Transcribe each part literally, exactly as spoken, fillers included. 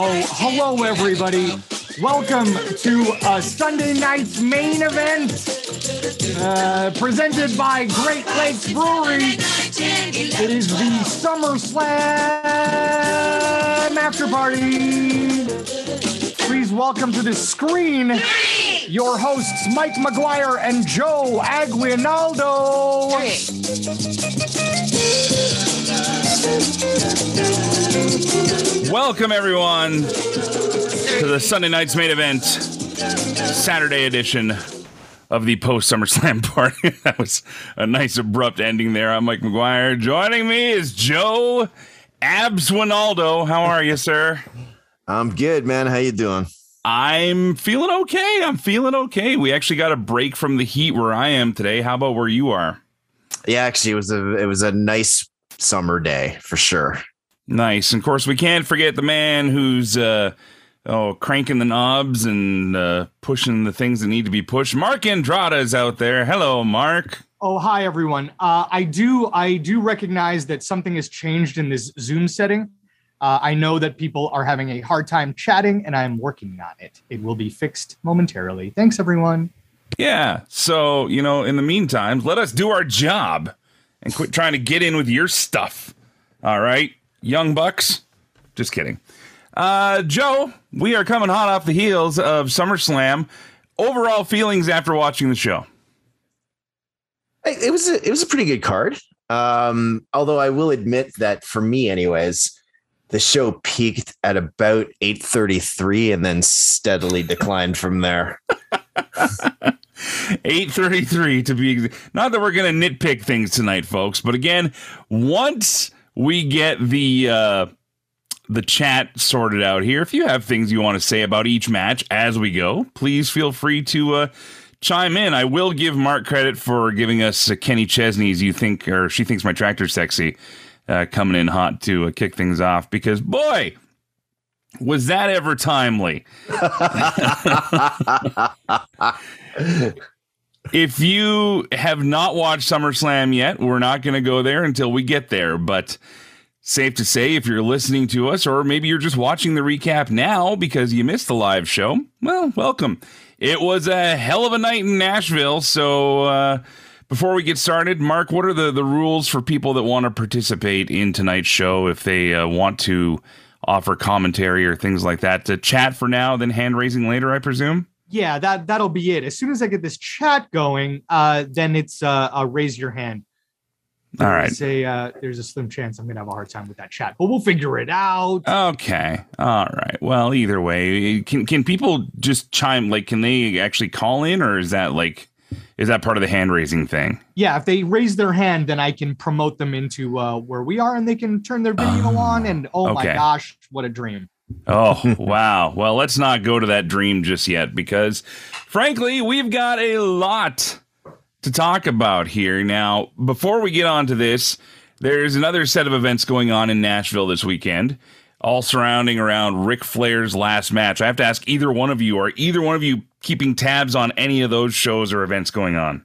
Oh, hello, everybody. Welcome to uh, Sunday night's main event, uh, presented by Great Lakes Brewery. It is the SummerSlam after party. Please welcome to the screen your hosts, Mike McGuire and Joe Aguinaldo. Welcome, everyone, to the Sunday night's main event, Saturday edition of the post SummerSlam party. That was a nice abrupt ending there. I'm Mike McGuire. Joining me is Joe Abswinaldo. How are you, sir? I'm good, man. How you doing? I'm feeling okay. I'm feeling okay. We actually got a break from the heat where I am today. How about where you are? Yeah, actually, it was a it was a nice summer day for sure. Nice. And of course, we can't forget the man who's uh, oh cranking the knobs and uh, pushing the things that need to be pushed. Mark Andrada is out there. Hello, Mark. Oh, hi, everyone. Uh, I do I do recognize that something has changed in this Zoom setting. Uh, I know that people are having a hard time chatting, and I'm working on it. It will be fixed momentarily. Thanks, everyone. Yeah. So, you know, in the meantime, let us do our job and quit trying to get in with your stuff. All right, young bucks. Just kidding. Uh, Joe, we are coming hot off the heels of SummerSlam. Overall feelings after watching the show? It was a, it was a pretty good card. Um, although I will admit that for me, anyways, the show peaked at about eight thirty-three and then steadily declined from there. eight thirty-three to be not that we're going to nitpick things tonight, folks, but again, once we get the uh, the chat sorted out here, if you have things you want to say about each match as we go, please feel free to uh, chime in. I will give Mark credit for giving us uh, Kenny Chesney's "You Think" or "She Thinks My Tractor's Sexy" uh, coming in hot to uh, kick things off, because boy, was that ever timely. If you have not watched SummerSlam yet, we're not going to go there until we get there. But safe to say, if you're listening to us, or maybe you're just watching the recap now because you missed the live show, well, welcome. It was a hell of a night in Nashville. So uh, before we get started, Mark, what are the, the rules for people that want to participate in tonight's show if they uh, want to offer commentary or things like that? To chat for now, then hand raising later, I presume? Yeah, that, that'll be it. As soon as I get this chat going, uh, then it's uh, uh, raise your hand. All right. Say uh, there's a slim chance I'm going to have a hard time with that chat, but we'll figure it out. Okay. All right. Well, either way, can can people just chime? Like, can they actually call in, or is that like, is that part of the hand raising thing? Yeah, if they raise their hand, then I can promote them into uh, where we are, and they can turn their video uh, on. And oh okay. my gosh, what a dream! Oh, wow. Well, let's not go to that dream just yet, because frankly, we've got a lot to talk about here. Now, before we get on to this, there's another set of events going on in Nashville this weekend, all surrounding around Ric Flair's last match. I have to ask either one of you, are either one of you keeping tabs on any of those shows or events going on?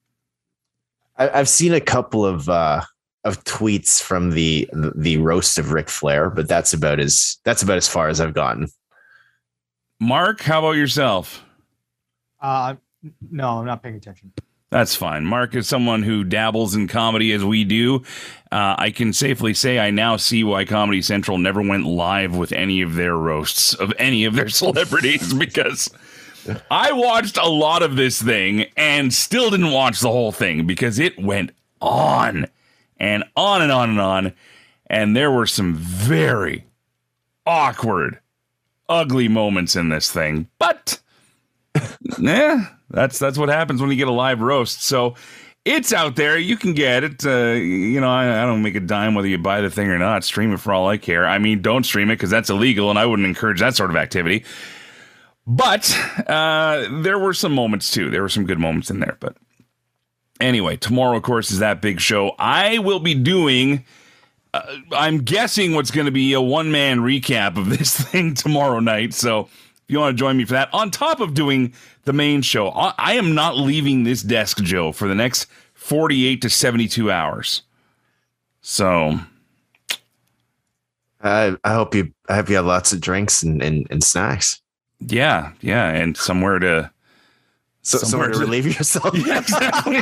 I've seen a couple of uh of tweets from the the roast of Ric Flair, but that's about as that's about as far as I've gotten. Mark, how about yourself? Uh, no, I'm not paying attention. That's fine. Mark is someone who dabbles in comedy as we do. Uh, I can safely say I now see why Comedy Central never went live with any of their roasts of any of their celebrities, because I watched a lot of this thing and still didn't watch the whole thing because it went on and on and on and on. And there were some very awkward, ugly moments in this thing. But, yeah, that's that's what happens when you get a live roast. So it's out there. You can get it. Uh, you know, I, I don't make a dime whether you buy the thing or not. Stream it for all I care. I mean, don't stream it because that's illegal, and I wouldn't encourage that sort of activity. But uh, there were some moments, too. There were some good moments in there, but anyway, tomorrow, of course, is that big show. I will be doing, uh, I'm guessing what's going to be a one-man recap of this thing tomorrow night. So if you want to join me for that, on top of doing the main show, I am not leaving this desk, Joe, for the next forty-eight to seventy-two hours. So I I hope you I hope you have lots of drinks and, and, and snacks. Yeah, yeah, and somewhere to So somewhere, somewhere to relieve yourself. Yeah, exactly.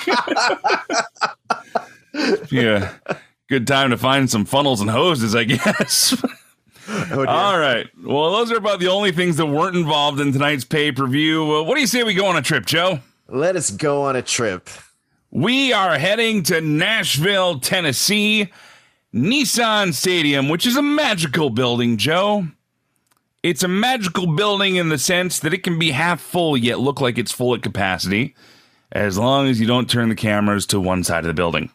Like, yeah, good time to find some funnels and hoses, I guess. Oh, all right. Well, those are about the only things that weren't involved in tonight's pay-per-view. Uh, what do you say we go on a trip, Joe? Let us go on a trip. We are heading to Nashville, Tennessee, Nissan Stadium, which is a magical building, Joe. It's a magical building in the sense that it can be half full yet look like it's full at capacity, as long as you don't turn the cameras to one side of the building.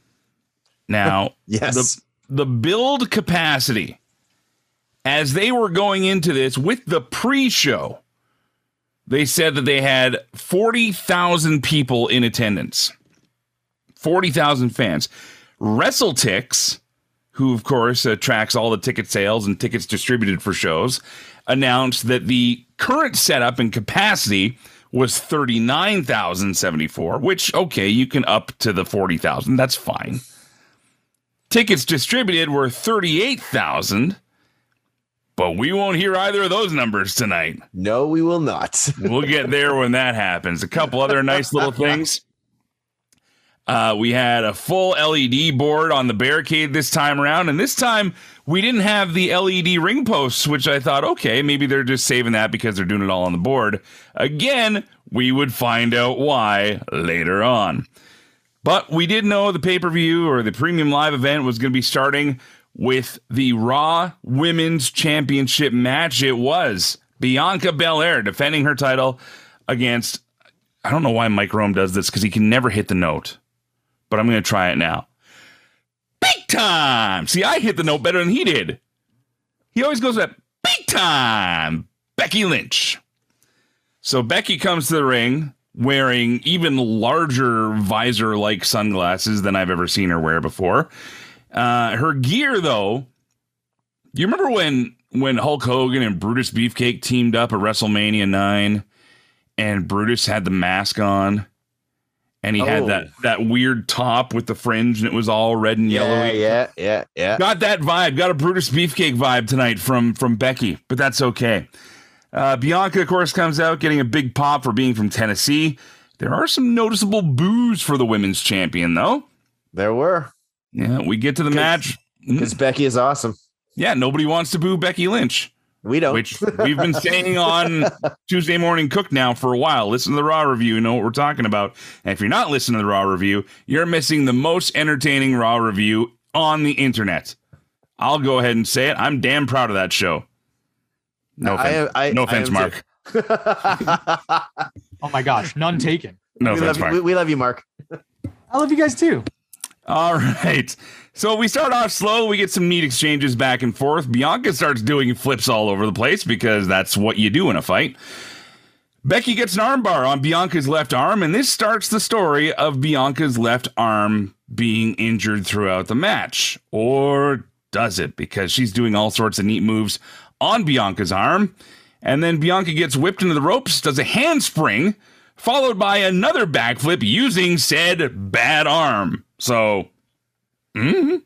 Now, yes. the, the build capacity, as they were going into this with the pre-show, they said that they had forty thousand people in attendance. forty thousand fans. WrestleTix, who, of course, uh, tracks all the ticket sales and tickets distributed for shows, announced that the current setup and capacity was thirty-nine thousand seventy-four, which, okay, you can up to the forty thousand. That's fine. Tickets distributed were thirty-eight thousand, but we won't hear either of those numbers tonight. No, we will not. We'll get there when that happens. A couple other nice little things. Uh, we had a full L E D board on the barricade this time around, and this time we didn't have the L E D ring posts, which I thought, okay, maybe they're just saving that because they're doing it all on the board. Again, we would find out why later on. But we did know the pay-per-view or the premium live event was going to be starting with the Raw Women's Championship match. It was Bianca Belair defending her title against, I don't know why Mike Rome does this because he can never hit the note, but I'm going to try it now. Big time! See, I hit the note better than he did. He always goes that big time! Becky Lynch. So Becky comes to the ring wearing even larger visor-like sunglasses than I've ever seen her wear before. Uh, her gear, though, you remember when when Hulk Hogan and Brutus Beefcake teamed up at WrestleMania nine and Brutus had the mask on and he oh. had that, that weird top with the fringe and it was all red and yeah, yellowy? Yeah, yeah, yeah. Got that vibe. Got a Brutus Beefcake vibe tonight from, from Becky, but that's okay. Uh, Bianca, of course, comes out getting a big pop for being from Tennessee. There are some noticeable boos for the women's champion, though. There were. Yeah, we get to the Cause, match. Because mm. Becky is awesome. Yeah, nobody wants to boo Becky Lynch. We don't. Which we've been saying on Tuesday Morning Cook now for a while. Listen to the Raw review, you know what we're talking about. And if you're not listening to the Raw review, you're missing the most entertaining Raw review on the internet. I'll go ahead and say it. I'm damn proud of that show. No offense, I, I, no offense Mark. Oh my gosh, none taken. No we offense, love Mark. You, we, we love you, Mark. I love you guys too. All right. So we start off slow. We get some neat exchanges back and forth. Bianca starts doing flips all over the place because that's what you do in a fight. Becky gets an armbar on Bianca's left arm, and this starts the story of Bianca's left arm being injured throughout the match. Or does it? Because she's doing all sorts of neat moves on Bianca's arm, and then Bianca gets whipped into the ropes, does a handspring, followed by another backflip using said bad arm. So, mm-hmm.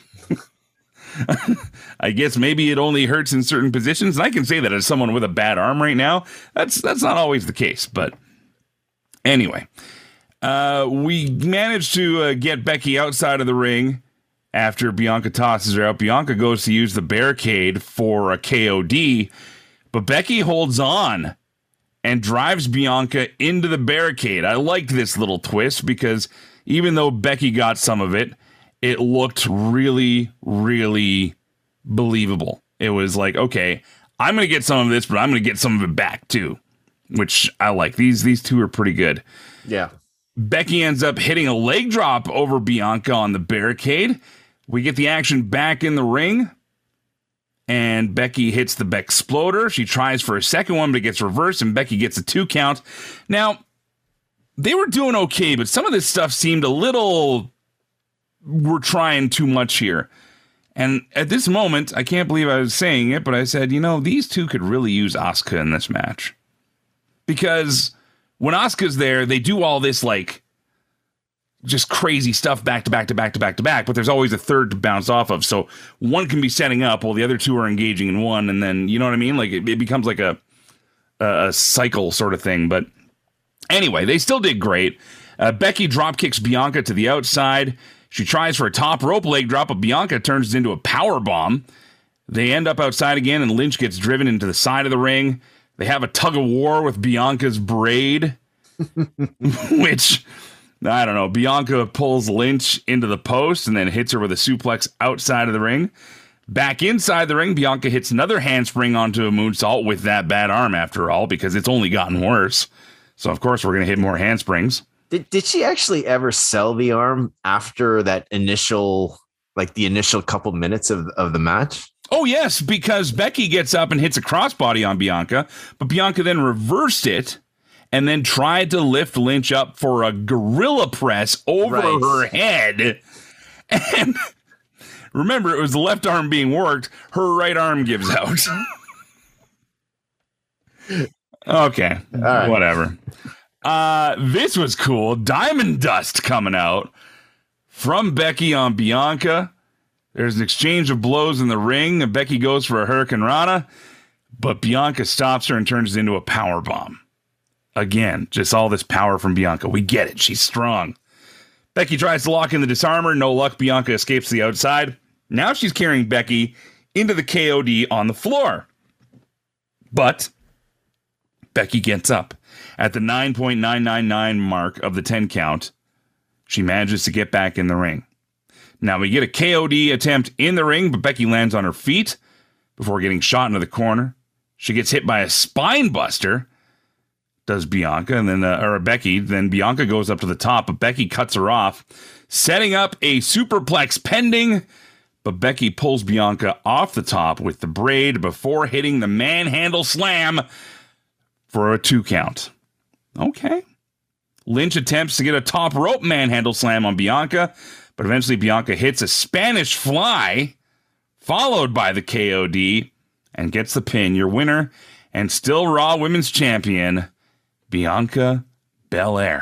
I guess maybe it only hurts in certain positions, and I can say that as someone with a bad arm right now. That's that's not always the case, but anyway, uh, we managed to uh, get Becky outside of the ring. After Bianca tosses her out, Bianca goes to use the barricade for a K O D, but Becky holds on and drives Bianca into the barricade. I liked this little twist because even though Becky got some of it, it looked really, really believable. It was like, okay, I'm going to get some of this, but I'm going to get some of it back too, which I like. These, these two are pretty good. Yeah. Becky ends up hitting a leg drop over Bianca on the barricade. We get the action back in the ring, and Becky hits the Bexploder. She tries for a second one, but it gets reversed, and Becky gets a two count. Now, they were doing okay, but some of this stuff seemed a little... We're trying too much here. And at this moment, I can't believe I was saying it, but I said, you know, these two could really use Asuka in this match. Because when Asuka's there, they do all this, like, just crazy stuff back to back to back to back to back, but there's always a third to bounce off of. So one can be setting up while the other two are engaging in one. And then, you know what I mean? Like it, it becomes like a, a cycle sort of thing. But anyway, they still did great. Uh, Becky drop kicks Bianca to the outside. She tries for a top rope leg drop, but Bianca turns it into a power bomb. They end up outside again, and Lynch gets driven into the side of the ring. They have a tug of war with Bianca's braid, which... I don't know. Bianca pulls Lynch into the post and then hits her with a suplex outside of the ring. Back inside the ring, Bianca hits another handspring onto a moonsault with that bad arm after all, because it's only gotten worse. So, of course, we're going to hit more handsprings. Did, did she actually ever sell the arm after that initial, like the initial couple minutes of, of the match? Oh, yes, because Becky gets up and hits a crossbody on Bianca, but Bianca then reversed it and then tried to lift Lynch up for a gorilla press over right. her head. And remember, it was the left arm being worked. Her right arm gives out. Okay, right. Whatever. Uh, this was cool. Diamond Dust coming out from Becky on Bianca. There's an exchange of blows in the ring, and Becky goes for a Hurricane Rana, but Bianca stops her and turns it into a power bomb. Again, just all this power from Bianca. We get it. She's strong. Becky tries to lock in the disarmer. No luck. Bianca escapes to the outside. Now she's carrying Becky into the K O D on the floor. But Becky gets up. At the nine point nine nine nine mark of the ten count, she manages to get back in the ring. Now we get a K O D attempt in the ring, but Becky lands on her feet before getting shot into the corner. She gets hit by a spine buster. Does Bianca, and then uh, or Becky, then Bianca goes up to the top, but Becky cuts her off, setting up a superplex pending, but Becky pulls Bianca off the top with the braid before hitting the manhandle slam for a two count. Okay. Lynch attempts to get a top rope manhandle slam on Bianca, but eventually Bianca hits a Spanish fly, followed by the K O D, and gets the pin. Your winner and still Raw Women's Champion, Bianca Belair.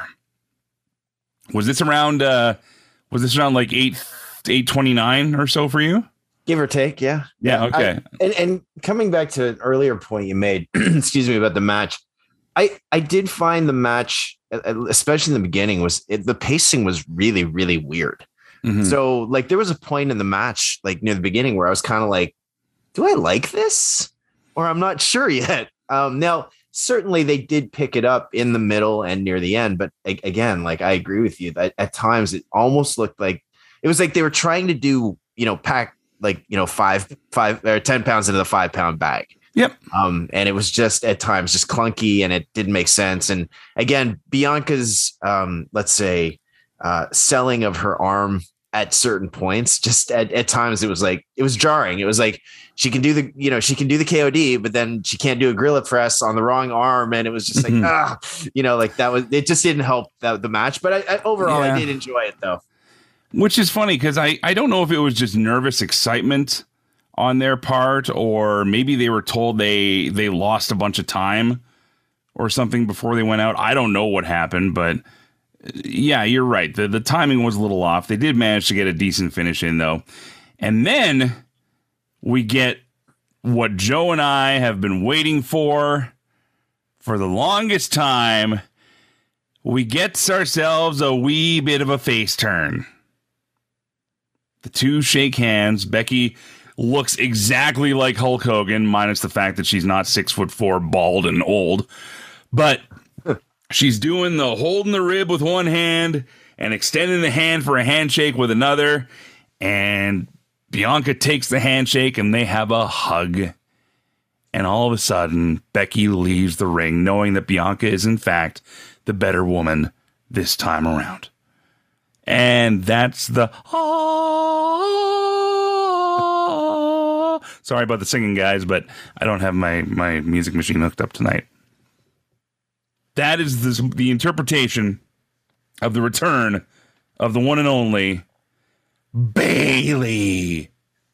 Was this around uh was this around like eight eight twenty nine or so for you? Give or take, yeah. Yeah, okay. I, and, and coming back to an earlier point you made, excuse me, about the match, I I did find the match, especially in the beginning, was it, the pacing was really, really weird. Mm-hmm. So like there was a point in the match, like near the beginning, where I was kind of like, do I like this? Or I'm not sure yet. Um now certainly they did pick it up in the middle and near the end. But a- again, like I agree with you that at times it almost looked like it was like they were trying to do, you know, pack like, you know, five, five or ten pounds into the five pound bag. Yep. Um, and it was just at times just clunky and it didn't make sense. And again, Bianca's, um, let's say, uh, selling of her arm at certain points, just at, at times it was like, it was jarring. It was like, she can do the, you know, she can do the K O D, but then she can't do a gorilla press on the wrong arm. And it was just like, mm-hmm. ah, you know, like that was, it just didn't help the, the match. But I, I overall, yeah. I did enjoy it though. Which is funny because I, I don't know if it was just nervous excitement on their part, or maybe they were told they, they lost a bunch of time or something before they went out. I don't know what happened, but yeah, you're right. The, the timing was a little off. They did manage to get a decent finish in though. And then we get what Joe and I have been waiting for for the longest time. We get ourselves a wee bit of a face turn. The two shake hands. Becky looks exactly like Hulk Hogan, minus the fact that she's not six foot four, bald and old. But she's doing the holding the rib with one hand and extending the hand for a handshake with another. And Bianca takes the handshake and they have a hug. And all of a sudden, Becky leaves the ring, knowing that Bianca is, in fact, the better woman this time around. And that's the... Ah, sorry about the singing, guys, but I don't have my, my music machine hooked up tonight. That is the, the interpretation of the return of the one and only Bayley.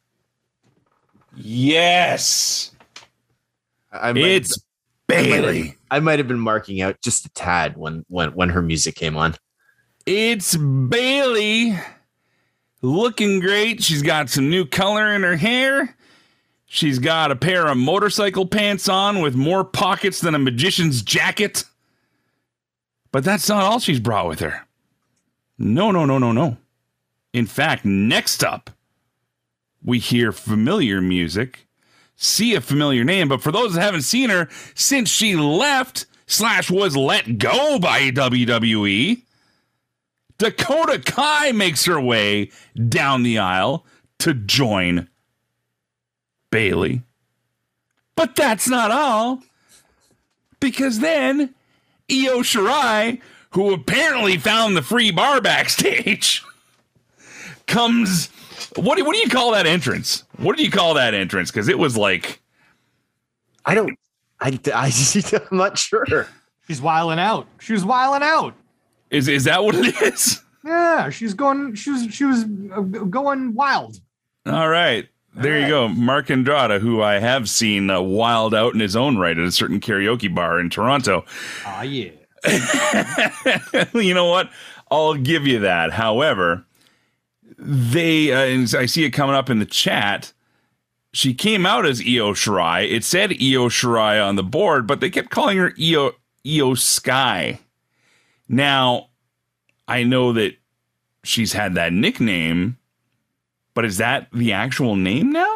Yes. I it's Bayley. I might have been marking out just a tad when, when, when her music came on. It's Bayley. Looking great. She's got some new color in her hair. She's got a pair of motorcycle pants on with more pockets than a magician's jacket. But that's not all she's brought with her. No, no, no, no, no. In fact, next up, we hear familiar music, see a familiar name, but for those that haven't seen her, since she left slash was let go by W W E, Dakota Kai makes her way down the aisle to join Bayley. But that's not all, because then Io Shirai, who apparently found the free bar backstage, comes. What do, what do you call that entrance? What do you call that entrance? Because it was like, I don't. I, I I'm not sure. She's wilding out. She was wilding out. Is is that what it is? Yeah, she's going. She was. She was uh, going wild. All right, there All you right. go, Mark Andrade, who I have seen uh, wild out in his own right at a certain karaoke bar in Toronto. Ah, uh, yeah. You know what? I'll give you that. However, they uh, and I see it coming up in the chat. She came out as Io Shirai. It said Io Shirai on the board, but they kept calling her Io Io Sky. Now, I know that she's had that nickname, but is that the actual name now?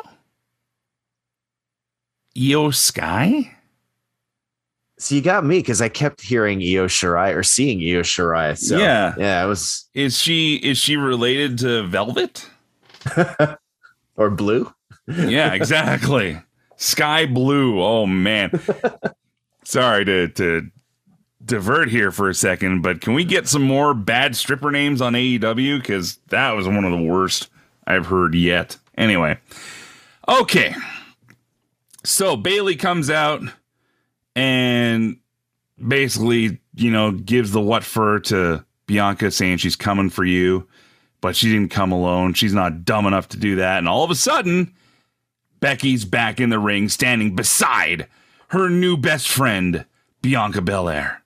Io Sky? So you got me because I kept hearing Io Shirai or seeing Io Shirai. So yeah, yeah, it was. Is she is she related to Velvet or Blue? Yeah, exactly. Sky Blue. Oh man. Sorry to to divert here for a second, but can we get some more bad stripper names on A E W? Because that was one of the worst I've heard yet. Anyway, okay. So Bayley comes out and basically, you know, gives the what for to Bianca, saying she's coming for you, but she didn't come alone. She's not dumb enough to do that. And all of a sudden, Becky's back in the ring, standing beside her new best friend, Bianca Belair.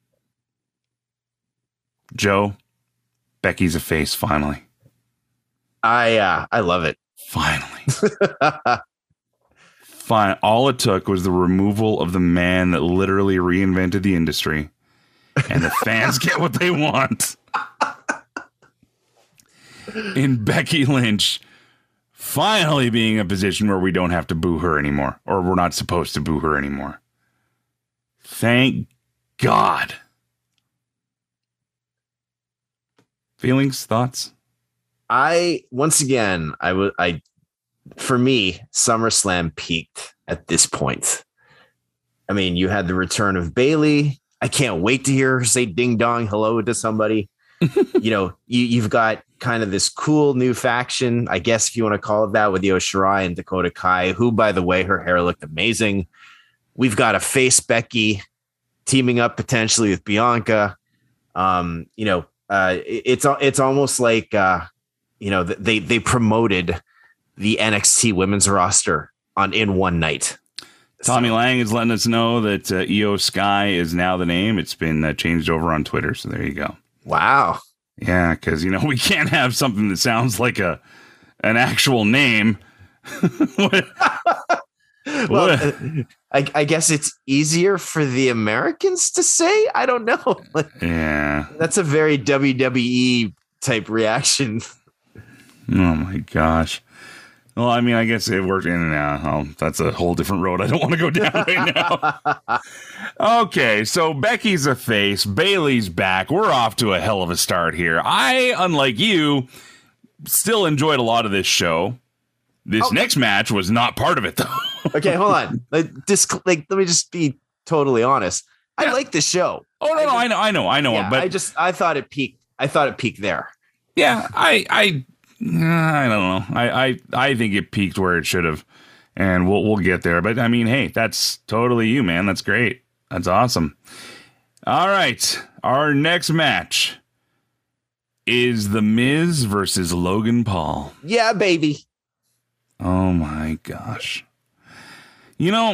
Joe, Becky's a face, finally. I uh, I love it. Finally. Fine. All it took was the removal of the man that literally reinvented the industry. And the fans get what they want. In Becky Lynch finally being in a position where we don't have to boo her anymore. Or we're not supposed to boo her anymore. Thank God. Feelings, thoughts? I once again, I would, I, for me, SummerSlam peaked at this point. I mean, you had the return of Bayley. I can't wait to hear her say ding dong hello to somebody. You know, you, you've got kind of this cool new faction, I guess, if you want to call it that, with Io Shirai and Dakota Kai, who, by the way, her hair looked amazing. We've got a face Becky teaming up potentially with Bianca. Um, you know, uh, it, it's it's almost like uh, you know, they they promoted the N X T women's roster on in one night. Tommy So- Lang is letting us know that uh, Io Sky is now the name. It's been uh, changed over on Twitter, so there you go. Wow. Yeah, because, you know, we can't have something that sounds like a an actual name. What- Well, what- uh, I, I guess it's easier for the Americans to say. I don't know. yeah. That's a very W W E type reaction. Oh, my gosh. Well, I mean, I guess it worked in and out. Oh, that's a whole different road I don't want to go down right now. Okay, so Becky's a face. Bayley's back. We're off to a hell of a start here. I, unlike you, still enjoyed a lot of this show. This Oh. next match was not part of it, though. Okay, hold on. Like, just, like, let me just be totally honest. I Yeah. like the show. Oh, no, no, I know, I know, I know. Yeah, but I just I thought it peaked. I thought it peaked there. yeah, I, I, I don't know. I, I, I think it peaked where it should have, and we'll, we'll get there. But I mean, hey, that's totally you, man. That's great. That's awesome. All right, our next match is The Miz versus Logan Paul. Yeah, baby. Oh my gosh. You know,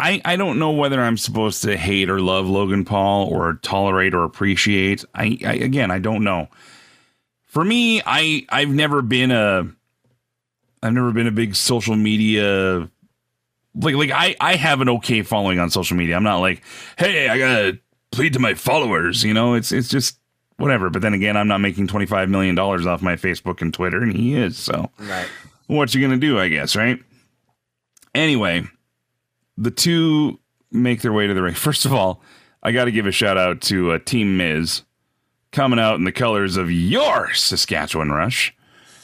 I, I don't know whether I'm supposed to hate or love Logan Paul or tolerate or appreciate. I, I again, I don't know. For me, I I've never been a I've never been a big social media like like I, I have an okay following on social media. I'm not like, hey, I gotta plead to my followers. You know, it's it's just whatever. But then again, I'm not making twenty-five million dollars off my Facebook and Twitter, and he is. So right. What you gonna do? I guess, right? Anyway. The two make their way to the ring. First of all, I got to give a shout out to uh, Team Miz coming out in the colors of your Saskatchewan Rush.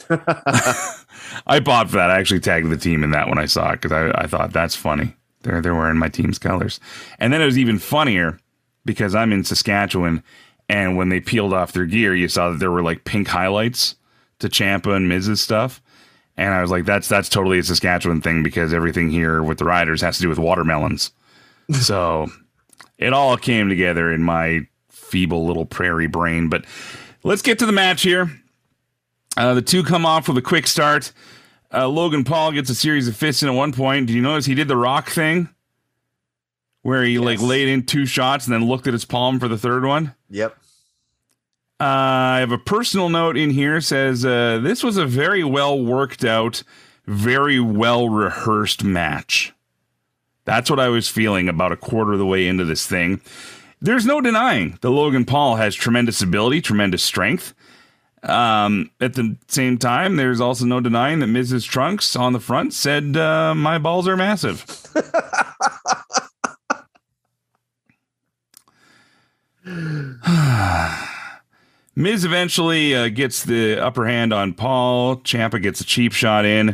I bought for that. I actually tagged the team in that when I saw it because I, I thought that's funny. They're they're wearing my team's colors. And then it was even funnier because I'm in Saskatchewan, and when they peeled off their gear, you saw that there were like pink highlights to Ciampa and Miz's stuff. And I was like, that's that's totally a Saskatchewan thing because everything here with the riders has to do with watermelons. So it all came together in my feeble little prairie brain. But let's get to the match here. Uh, the two come off with a quick start. Uh, Logan Paul gets a series of fists in at one point. Did you notice he did the Rock thing? Where he yes. like laid in two shots and then looked at his palm for the third one? Yep. Uh, I have a personal note in here says uh, this was a very well worked out, very well rehearsed match. That's what I was feeling about a quarter of the way into this thing. There's no denying that Logan Paul has tremendous ability, tremendous strength. Um, at the same time, there's also no denying that Missus Trunks on the front said, uh, my balls are massive. Miz eventually uh, gets the upper hand on Paul. Ciampa gets a cheap shot in.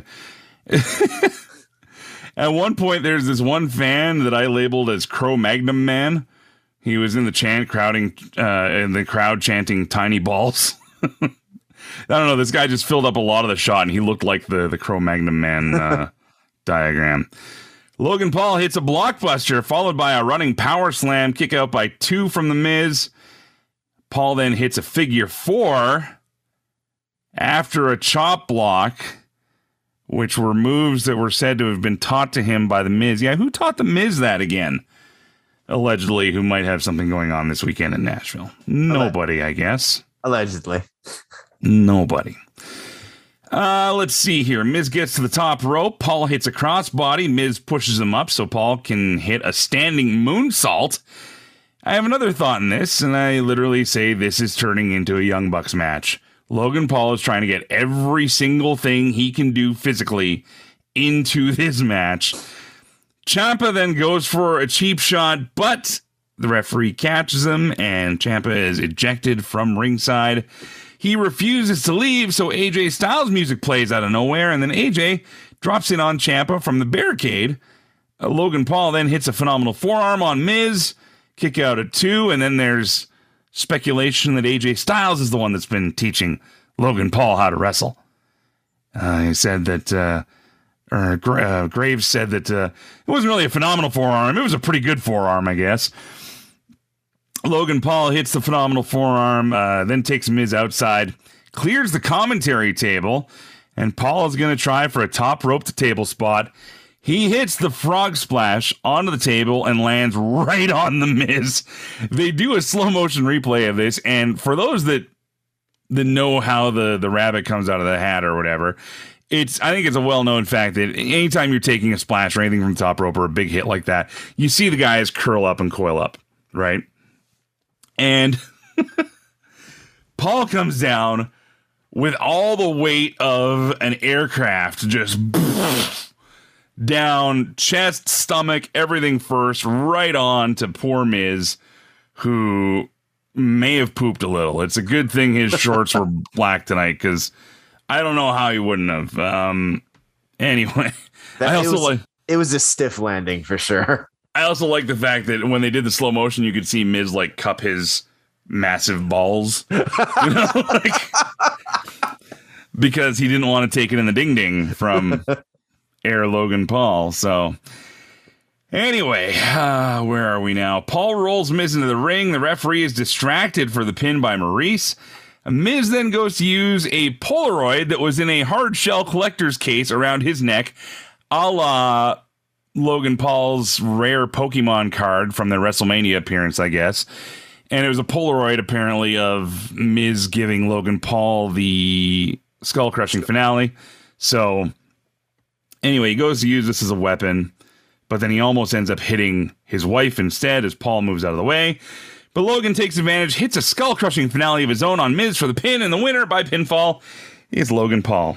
At one point, there's this one fan that I labeled as Cro-Magnum Man. He was in the chant, crowding, uh, in the crowd chanting "tiny balls." I don't know. This guy just filled up a lot of the shot, and he looked like the the Cro-Magnum Man uh, diagram. Logan Paul hits a blockbuster, followed by a running power slam, kick out by two from the Miz. Paul then hits a figure four after a chop block, which were moves that were said to have been taught to him by the Miz. Yeah, who taught the Miz that again? Allegedly, who might have something going on this weekend in Nashville. Nobody, I guess. Allegedly. Nobody. Uh, let's see here. Miz gets to the top rope. Paul hits a crossbody. Miz pushes him up so Paul can hit a standing moonsault. I have another thought in this, and I literally say this is turning into a Young Bucks match. Logan Paul is trying to get every single thing he can do physically into this match. Ciampa then goes for a cheap shot, but the referee catches him, and Ciampa is ejected from ringside. He refuses to leave, so A J Styles music plays out of nowhere, and then A J drops in on Ciampa from the barricade. Uh, Logan Paul then hits a phenomenal forearm on Miz. Kick out at two, and then there's speculation that A J Styles is the one that's been teaching Logan Paul how to wrestle. Uh, he said that, uh, or Gra- uh, Graves said that uh, it wasn't really a phenomenal forearm. It was a pretty good forearm, I guess. Logan Paul hits the phenomenal forearm, uh, then takes Miz outside, clears the commentary table, and Paul is going to try for a top rope to table spot. He hits the frog splash onto the table and lands right on the Miz. They do a slow motion replay of this, and for those that that know how the, the rabbit comes out of the hat or whatever, it's I think it's a well-known fact that anytime you're taking a splash or anything from the top rope or a big hit like that, you see the guys curl up and coil up, right? And Paul comes down with all the weight of an aircraft just down, chest, stomach, everything first, right on to poor Miz, who may have pooped a little. It's a good thing his shorts were black tonight, because I don't know how he wouldn't have. Um, anyway, that, I also it was, like it was a stiff landing for sure. I also like the fact that when they did the slow motion, you could see Miz like cup his massive balls, you know, like, because he didn't want to take it in the ding ding from Air Logan Paul. So anyway, uh, where are we now? Paul rolls Miz into the ring. The referee is distracted for the pin by Maurice. Miz then goes to use a Polaroid that was in a hard shell collector's case around his neck, a la Logan Paul's rare Pokemon card from their WrestleMania appearance, I guess. And it was a Polaroid, apparently, of Miz giving Logan Paul the skull-crushing finale. So, anyway, he goes to use this as a weapon, but then he almost ends up hitting his wife instead as Paul moves out of the way. But Logan takes advantage, hits a skull-crushing finale of his own on Miz for the pin, and the winner by pinfall is Logan Paul.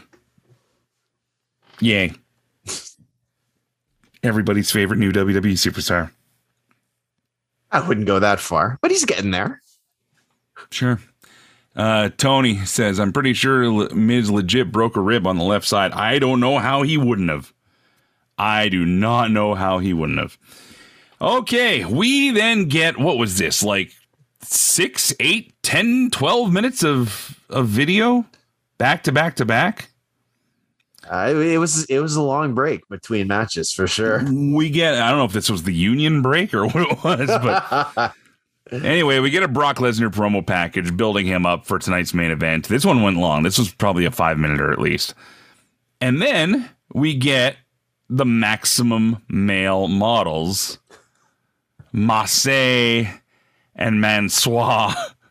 Yay. Everybody's favorite new W W E superstar. I wouldn't go that far, but he's getting there. Sure. Uh, Tony says, I'm pretty sure Miz legit broke a rib on the left side. I don't know how he wouldn't have. I do not know how he wouldn't have. Okay, we then get, what was this, like six, eight, ten, twelve minutes of, of video? Back to back to back? Uh, it was it was a long break between matches for sure. We get, I don't know if this was the union break or what it was, but anyway, we get a Brock Lesnar promo package building him up for tonight's main event. This one went long. This was probably a five minute at least. And then we get the Maximum Male models, Massey and Mansois.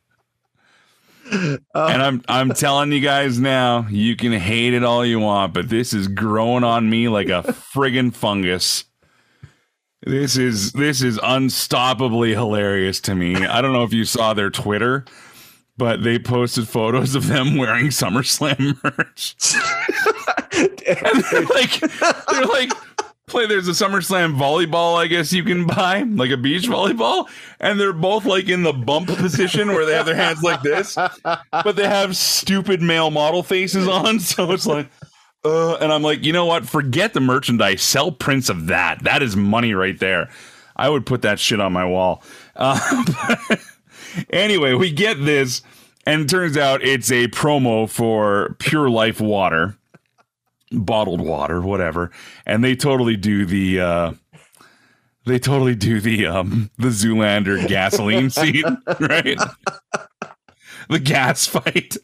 Oh. And I'm I'm telling you guys now, you can hate it all you want, but this is growing on me like a friggin' fungus. This is this is unstoppably hilarious to me. I don't know if you saw their Twitter, but they posted photos of them wearing SummerSlam merch. And they're like they're like play there's a SummerSlam volleyball, I guess you can buy, like a beach volleyball, and they're both like in the bump position where they have their hands like this, but they have stupid male model faces on, so it's like uh and I'm like, you know what, forget the merchandise, sell prints of that. That is money right there. I would put that shit on my wall. Uh, anyway, we get this, and it turns out it's a promo for Pure Life water, bottled water, whatever, and they totally do the uh they totally do the um the Zoolander gasoline scene, right? The gas fight.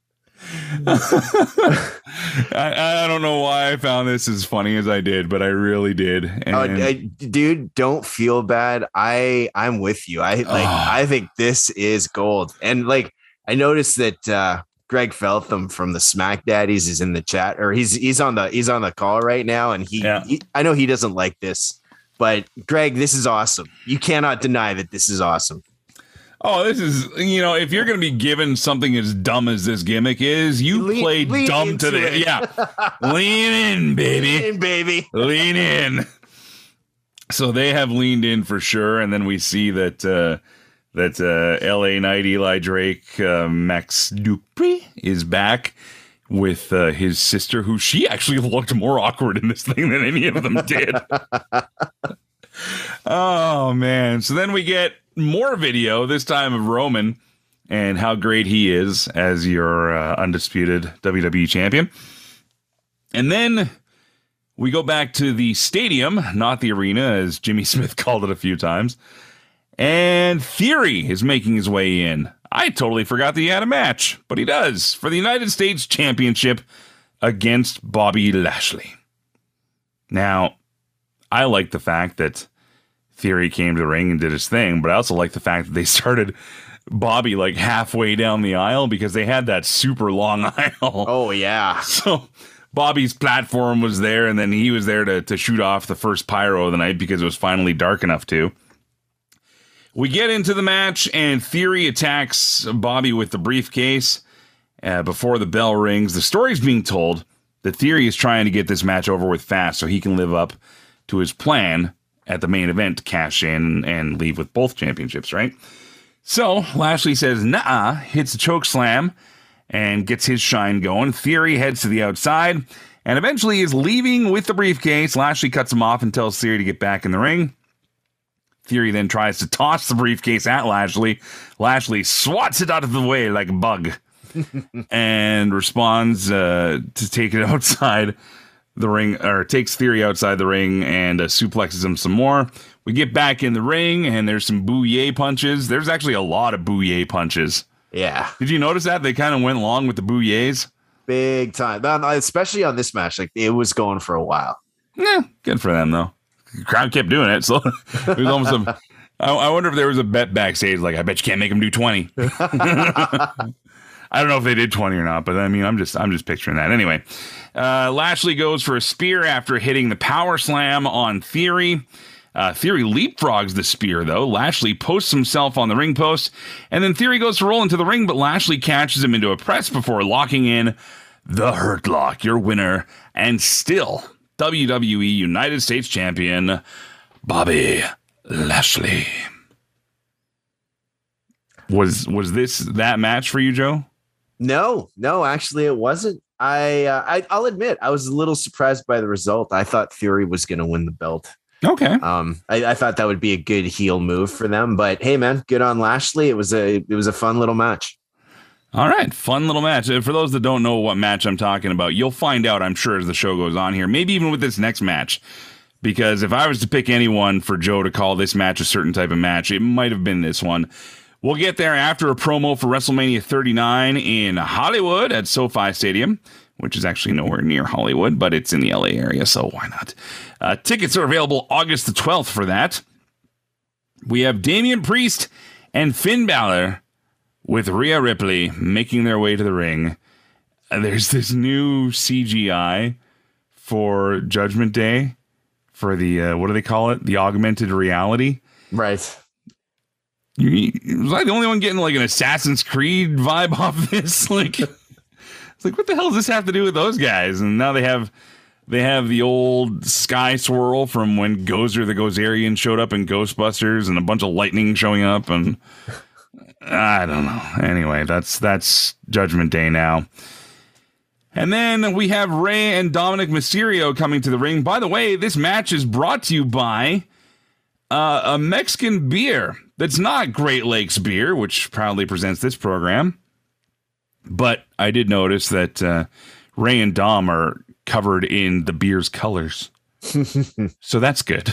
I, I don't know why I found this as funny as I did, but I really did. And oh, I, dude, don't feel bad. I I'm with you. I like oh. I think this is gold. And like I noticed that uh Greg Feltham from the Smack Daddies is in the chat, or he's he's on the he's on the call right now, and he, yeah. he I know he doesn't like this, but Greg, this is awesome. You cannot deny that this is awesome. Oh, this is, you know, if you're going to be given something as dumb as this gimmick is, you lean, play lean dumb to the yeah, lean in, baby, lean in, baby, lean in. So they have leaned in for sure, and then we see that. Uh, That uh, L A Knight, Eli Drake, uh, Max Dupri is back with uh, his sister, who she actually looked more awkward in this thing than any of them did. Oh, man. So then we get more video, this time of Roman and how great he is as your uh, undisputed W W E champion. And then we go back to the stadium, not the arena, as Jimmy Smith called it a few times. And Theory is making his way in. I totally forgot that he had a match, but he does, for the United States Championship against Bobby Lashley. Now, I like the fact that Theory came to the ring and did his thing, but I also like the fact that they started Bobby like halfway down the aisle because they had that super long aisle. Oh, yeah. So Bobby's platform was there, and then he was there to, to shoot off the first pyro of the night because it was finally dark enough to. We get into the match, and Theory attacks Bobby with the briefcase uh, before the bell rings. The story's being told that Theory is trying to get this match over with fast so he can live up to his plan at the main event to cash in and leave with both championships, right? So Lashley says, nah, hits a choke slam and gets his shine going. Theory heads to the outside and eventually is leaving with the briefcase. Lashley cuts him off and tells Theory to get back in the ring. Theory then tries to toss the briefcase at Lashley. Lashley swats it out of the way like a bug and responds uh, to take it outside the ring, or takes Theory outside the ring and uh, suplexes him some more. We get back in the ring and there's some bouye punches. There's actually a lot of bouye punches. Yeah. Did you notice that? They kind of went long with the bouilles. Big time. Especially on this match. Like, it was going for a while. Yeah, good for them, though. the crowd kept doing it. So it was almost a, I, I wonder if there was a bet backstage, like, I bet you can't make him do twenty. I don't know if they did twenty or not, but I mean, I'm just I'm just picturing that. Anyway, uh, Lashley goes for a spear after hitting the power slam on Theory. Uh, Theory leapfrogs the spear, though. Lashley posts himself on the ring post, and then Theory goes to roll into the ring, but Lashley catches him into a press before locking in the Hurt Lock, your winner, and still W W E United States Champion, Bobby Lashley. Was was this that match for you, Joe? No, no, actually it wasn't. I, uh, I I'll admit I was a little surprised by the result. I thought Theory was going to win the belt. Okay. Um, I, I thought that would be a good heel move for them. But hey, man, good on Lashley. It was a it was a fun little match. All right, fun little match. For those that don't know what match I'm talking about, you'll find out, I'm sure, as the show goes on here. Maybe even with this next match. Because if I was to pick anyone for Joe to call this match a certain type of match, it might have been this one. We'll get there after a promo for WrestleMania thirty-nine in Hollywood at SoFi Stadium, which is actually nowhere near Hollywood, but it's in the L A area, so why not? Uh, tickets are available August the twelfth for that. We have Damian Priest and Finn Balor with Rhea Ripley making their way to the ring. Uh, there's this new C G I for Judgment Day for the, uh, what do they call it? The augmented reality. Right. You, was I the only one getting like an Assassin's Creed vibe off this? Like, it's like, what the hell does this have to do with those guys? And now they have they have the old sky swirl from when Gozer the Gozerian showed up in Ghostbusters, and a bunch of lightning showing up, and I don't know. Anyway, that's that's Judgment Day now. And then we have Rey and Dominic Mysterio coming to the ring. By the way, this match is brought to you by uh, a Mexican beer that's not Great Lakes beer, which proudly presents this program. But I did notice that uh, Rey and Dom are covered in the beer's colors. So that's good.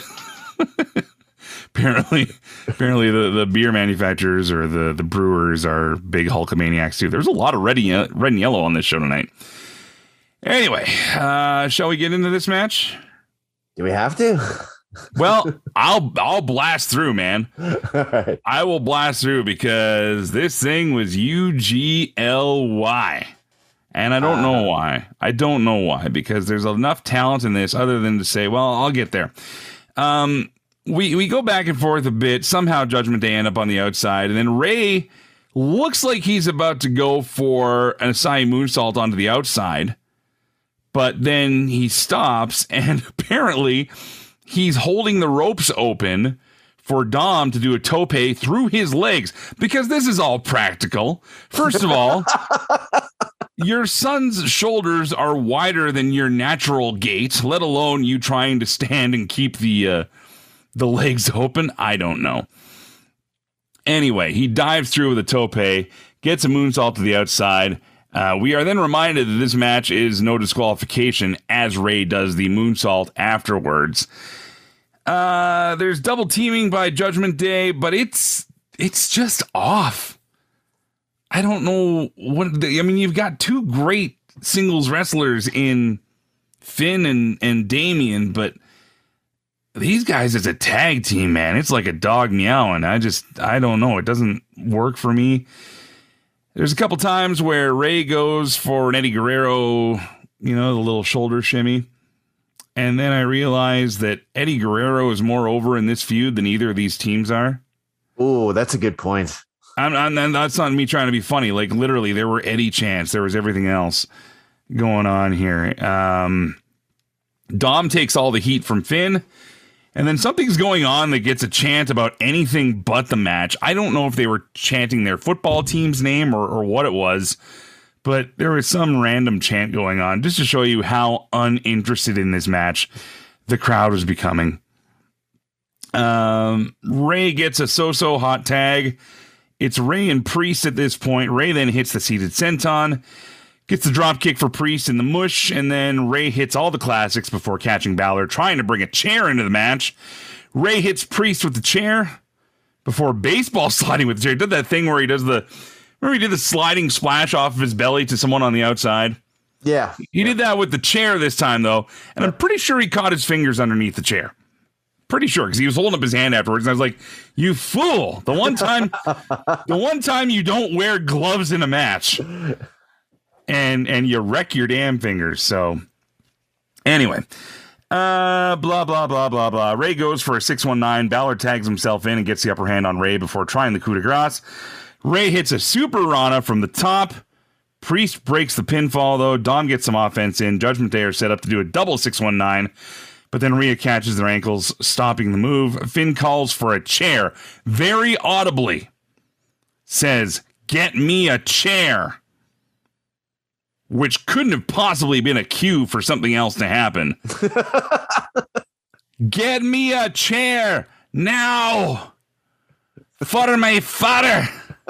apparently, apparently the, the beer manufacturers or the, the brewers are big Hulkamaniacs too. There's a lot of red, red and yellow on this show tonight. Anyway, uh, shall we get into this match? Do we have to? Well, I'll I'll blast through, man. All right. I will blast through because this thing was U G L Y. And I don't uh, know why. I don't know why, because there's enough talent in this other than to say, well, I'll get there. Um, we, we go back and forth a bit. Somehow Judgment Day end up on the outside. And then Rey looks like he's about to go for an Asai moonsault onto the outside. But then he stops, and apparently he's holding the ropes open for Dom to do a tope through his legs, because this is all practical. First of all, your son's shoulders are wider than your natural gait, let alone you trying to stand and keep the uh, the legs open. I don't know. Anyway, he dives through with a tope, gets a moonsault to the outside. Uh, we are then reminded that this match is no disqualification, as Rey does the moonsault afterwards. Uh, there's double teaming by Judgment Day, but it's it's just off. I don't know what the, I mean. You've got two great singles wrestlers in Finn and and Damian, but these guys as a tag team, man, it's like a dog meowing. I just I don't know. It doesn't work for me. There's a couple times where Rey goes for an Eddie Guerrero, you know, the little shoulder shimmy. And then I realized that Eddie Guerrero is more over in this feud than either of these teams are. Oh, that's a good point. I'm, I'm, that's not me trying to be funny. Like, literally, there were Eddie chants. There was everything else going on here. Um, Dom takes all the heat from Finn. And then something's going on that gets a chant about anything but the match. I don't know if they were chanting their football team's name or, or what it was, but there was some random chant going on just to show you how uninterested in this match the crowd was becoming. Um, Rey gets a so-so hot tag. It's Rey and Priest at this point. Rey then hits the seated senton, gets the drop kick for Priest in the mush, and then Rey hits all the classics before catching Balor, trying to bring a chair into the match. Rey hits Priest with the chair before baseball sliding with the chair. He did that thing where he does the, remember he did the sliding splash off of his belly to someone on the outside? Yeah. He did that with the chair this time, though, and I'm pretty sure he caught his fingers underneath the chair. Pretty sure, because he was holding up his hand afterwards, and I was like, "You fool! The one time, the one time you don't wear gloves in a match, and and you wreck your damn fingers." So, anyway, uh, blah blah blah blah blah. Ray goes for a six one nine. Balor tags himself in and gets the upper hand on Ray before trying the coup de grace. Ray hits a super Rana from the top. Priest breaks the pinfall, though. Dom gets some offense in. Judgment Day are set up to do a double six one nine, but then Rhea catches their ankles, stopping the move. Finn calls for a chair, very audibly. Says, "Get me a chair." Which couldn't have possibly been a cue for something else to happen. Get me a chair now for my father.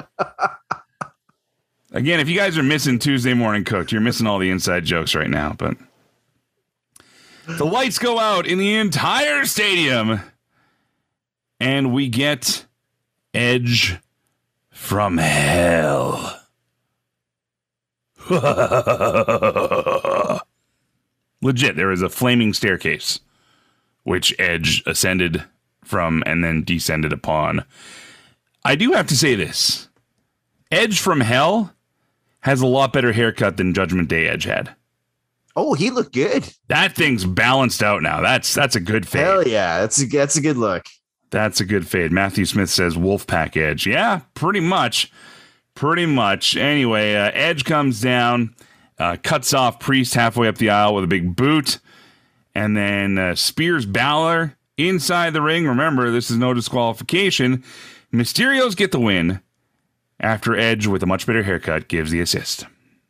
Again, if you guys are missing Tuesday Morning Cooked, you're missing all the inside jokes right now. But the lights go out in the entire stadium, and we get Edge from hell. Legit, there is a flaming staircase, which Edge ascended from and then descended upon. I do have to say this. Edge from hell has a lot better haircut than Judgment Day Edge had. Oh, he looked good. That thing's balanced out now. That's that's a good fade. Hell yeah, that's a, that's a good look. That's a good fade. Matthew Smith says Wolfpack Edge. Yeah, pretty much. Pretty much. Anyway, uh, Edge comes down, uh, cuts off Priest halfway up the aisle with a big boot, and then uh, spears Balor inside the ring. Remember, this is no disqualification. Mysterios get the win after Edge, with a much better haircut, gives the assist.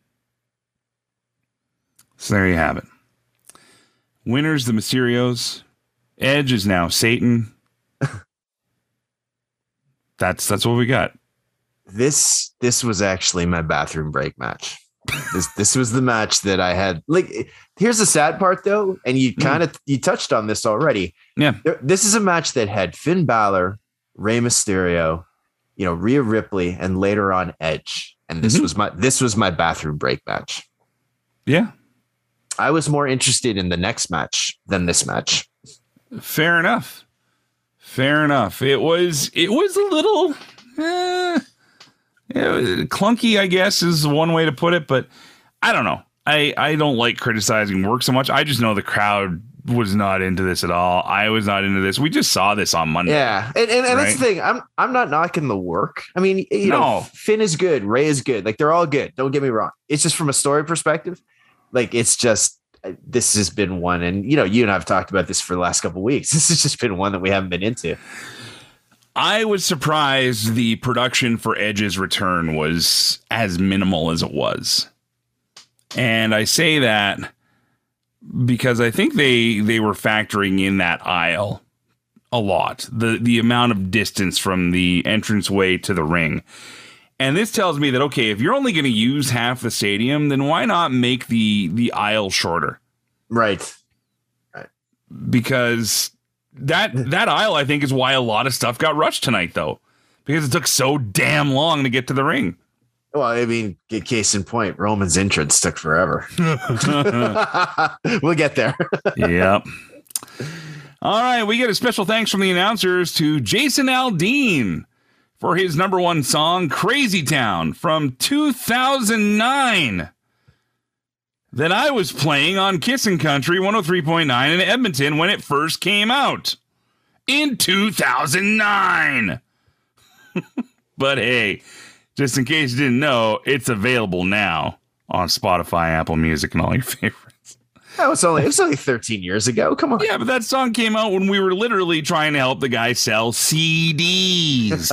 So there you have it. Winners, the Mysterios. Edge is now Satan. That's that's what we got. This this was actually my bathroom break match. This this was the match that I had. Like, here's the sad part though, and you kind of mm. you touched on this already. Yeah, there, this is a match that had Finn Balor, Rey Mysterio, you know, Rhea Ripley, and later on Edge. And this mm-hmm. was my this was my bathroom break match. Yeah, I was more interested in the next match than this match. Fair enough. Fair enough. It was it was a little eh, it was clunky, I guess, is one way to put it. But I don't know. I, I don't like criticizing work so much. I just know the crowd was not into this at all. I was not into this. We just saw this on Monday. Yeah, and, and, and right? That's the thing. I'm I'm not knocking the work. I mean, you no. know, Finn is good. Ray is good. Like, they're all good. Don't get me wrong. It's just from a story perspective. Like, it's just, this has been one, and you know, you and I've talked about this for the last couple of weeks. This has just been one that we haven't been into. I was surprised the production for Edge's return was as minimal as it was. And I say that because I think they they were factoring in that aisle a lot, the the amount of distance from the entranceway to the ring. And this tells me that, okay, if you're only going to use half the stadium, then why not make the the aisle shorter? Right. Right. Because that that aisle, I think, is why a lot of stuff got rushed tonight, though, because it took so damn long to get to the ring. Well, I mean, case in point, Roman's entrance took forever. We'll get there. Yep. All right, we get a special thanks from the announcers to Jason Aldean for his number one song, Crazy Town, from two thousand nine, that I was playing on Kissin' Country one oh three point nine in Edmonton when it first came out in two thousand nine. But hey, just in case you didn't know, it's available now on Spotify, Apple Music, and all your favorites. That was only, it was only thirteen years ago. Come on. Yeah, but that song came out when we were literally trying to help the guy sell C Ds.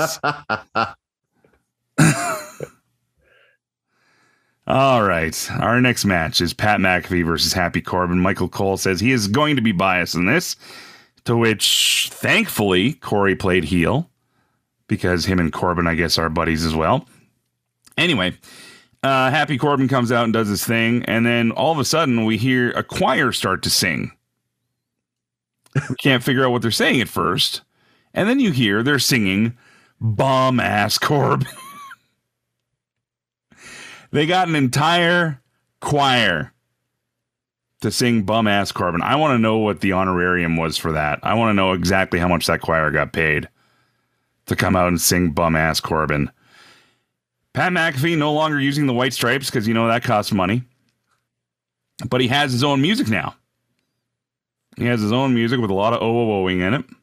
All right. Our next match is Pat McAfee versus Happy Corbin. Michael Cole says he is going to be biased in this, to which, thankfully, Corey played heel, because him and Corbin, I guess, are buddies as well. Anyway, uh, Happy Corbin comes out and does his thing, and then all of a sudden we hear a choir start to sing. We can't figure out what they're saying at first, and then you hear they're singing Bomb Ass Corbin. They got an entire choir to sing Bum Ass Corbin. I want to know what the honorarium was for that. I want to know exactly how much that choir got paid to come out and sing Bum Ass Corbin. Pat McAfee no longer using the white stripes because, you know, that costs money. But he has his own music now. He has his own music with a lot of oh-oh-ohing in it.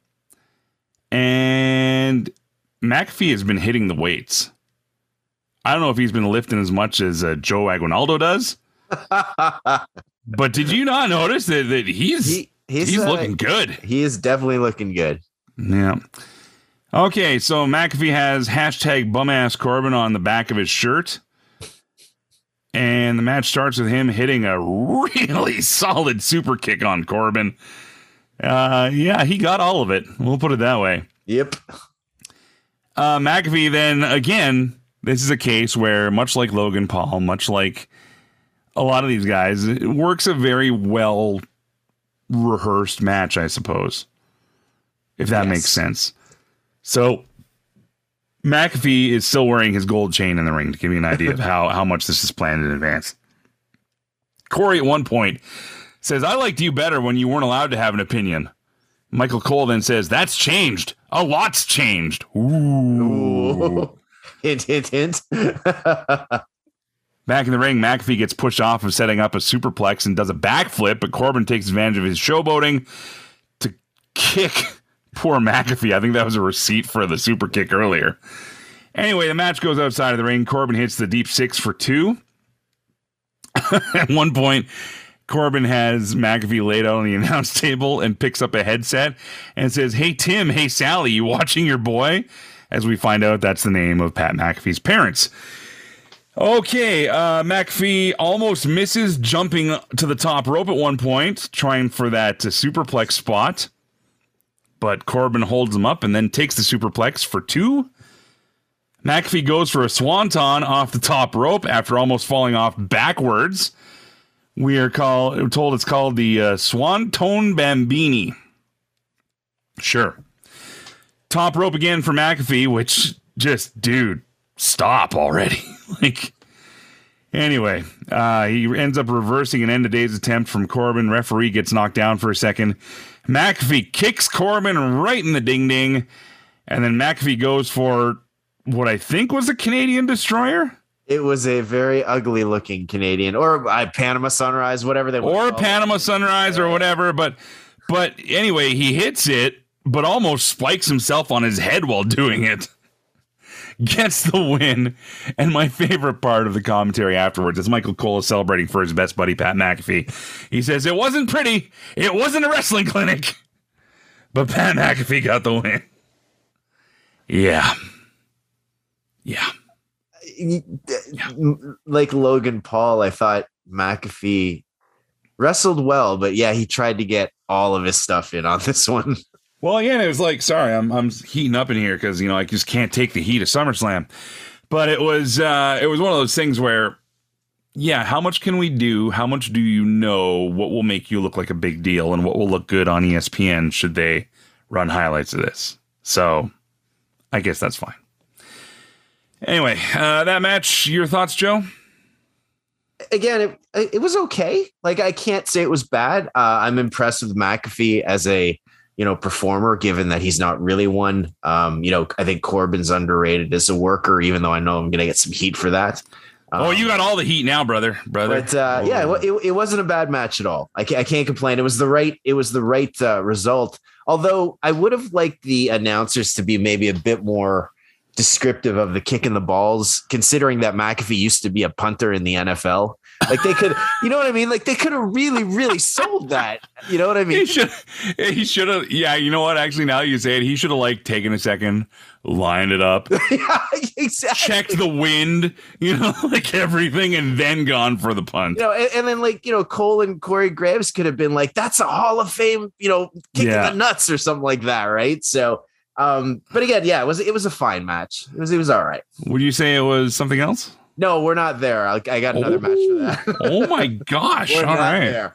And McAfee has been hitting the weights. I don't know if he's been lifting as much as uh, Joe Aguinaldo does. But did you not notice that, that he's he, he's, he's uh, looking good? He is definitely looking good. Yeah. Okay, so McAfee has hashtag Bumass Corbin on the back of his shirt. And the match starts with him hitting a really solid super kick on Corbin. Uh, yeah, he got all of it. We'll put it that way. Yep. Uh, McAfee then, again, this is a case where, much like Logan Paul, much like a lot of these guys, it works a very well rehearsed match, I suppose, if that yes. makes sense. So McAfee is still wearing his gold chain in the ring to give you an idea of how, how much this is planned in advance. Corey at one point says, I liked you better when you weren't allowed to have an opinion. Michael Cole then says, that's changed. A lot's changed. Ooh. Ooh. Hint, hint, hint. Back in the ring, McAfee gets pushed off of setting up a superplex and does a backflip, but Corbin takes advantage of his showboating to kick poor McAfee. I think that was a receipt for the super kick earlier. Anyway, the match goes outside of the ring. Corbin hits the deep six for two. At one point, Corbin has McAfee laid out on the announce table and picks up a headset and says, hey, Tim, hey, Sally, you watching your boy? As we find out, that's the name of Pat McAfee's parents. Okay, uh, McAfee almost misses jumping to the top rope at one point, trying for that uh, superplex spot. But Corbin holds him up and then takes the superplex for two. McAfee goes for a swanton off the top rope after almost falling off backwards. We are called, we're told it's called the uh, Swanton Bambini. Sure. Top rope again for McAfee, which just, dude, stop already. Like, anyway, uh, he ends up reversing an end of days attempt from Corbin. Referee gets knocked down for a second. McAfee kicks Corbin right in the ding-ding, and then McAfee goes for what I think was a Canadian destroyer. It was a very ugly-looking Canadian, or a Panama Sunrise, whatever they want. Or a Panama Sunrise or whatever, but but anyway, he hits it, but almost spikes himself on his head while doing it. Gets the win, and my favorite part of the commentary afterwards is Michael Cole is celebrating for his best buddy, Pat McAfee. He says, it wasn't pretty, it wasn't a wrestling clinic, but Pat McAfee got the win. Yeah. Yeah. yeah. Like Logan Paul, I thought McAfee wrestled well, but yeah, he tried to get all of his stuff in on this one. Well, yeah, it was like, sorry, I'm I'm heating up in here because, you know, I just can't take the heat of SummerSlam. But it was uh, it was one of those things where, yeah, how much can we do? How much do you know what will make you look like a big deal and what will look good on E S P N should they run highlights of this? So I guess that's fine. Anyway, uh, that match, your thoughts, Joe? Again, it, it was okay. Like, I can't say it was bad. Uh, I'm impressed with McAfee as a you know, performer, given that he's not really one. Um, you know, I think Corbin's underrated as a worker, even though I know I'm going to get some heat for that. Um, oh, you got all the heat now, brother, brother. But uh, yeah, it, it wasn't a bad match at all. I can't, I can't complain. It was the right, it was the right uh, result. Although I would have liked the announcers to be maybe a bit more descriptive of the kick in the balls, considering that McAfee used to be a punter in the N F L. Like they could, you know what I mean? Like they could have really, really sold that. You know what I mean? He should, he should have. Yeah, you know what? Actually, now you say it, he should have like taken a second, lined it up, yeah, exactly. checked the wind, you know, like everything, and then gone for the punt. You know, and, and then like you know, Cole and Corey Graves could have been like, "That's a Hall of Fame," you know, kick yeah. in the nuts or something like that, right? So, um, but again, yeah, it was it was a fine match. It was it was all right. Would you say it was something else? No, we're not there. I, I got another oh, match for that. Oh my gosh! We're all not right. There.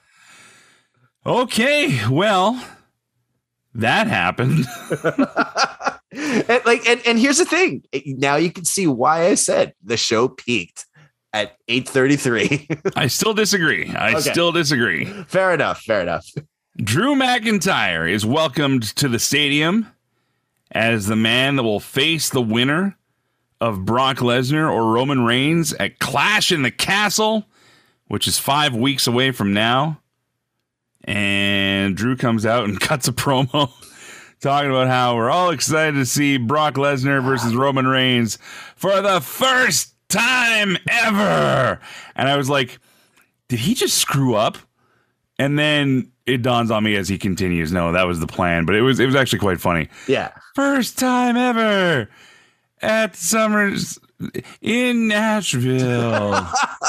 Okay, well, that happened. and like, and, and here's the thing. Now you can see why I said the show peaked at eight thirty-three. I still disagree. I Okay. still disagree. Fair enough. Fair enough. Drew McIntyre is welcomed to the stadium as the man that will face the winner of Brock Lesnar or Roman Reigns at Clash in the Castle, which is five weeks away from now. And Drew comes out and cuts a promo talking about how we're all excited to see Brock Lesnar versus Roman Reigns for the first time ever. And I was like, did he just screw up? And then it dawns on me as he continues, no, that was the plan. But it was it was actually quite funny. Yeah. First time ever at Summers in Nashville.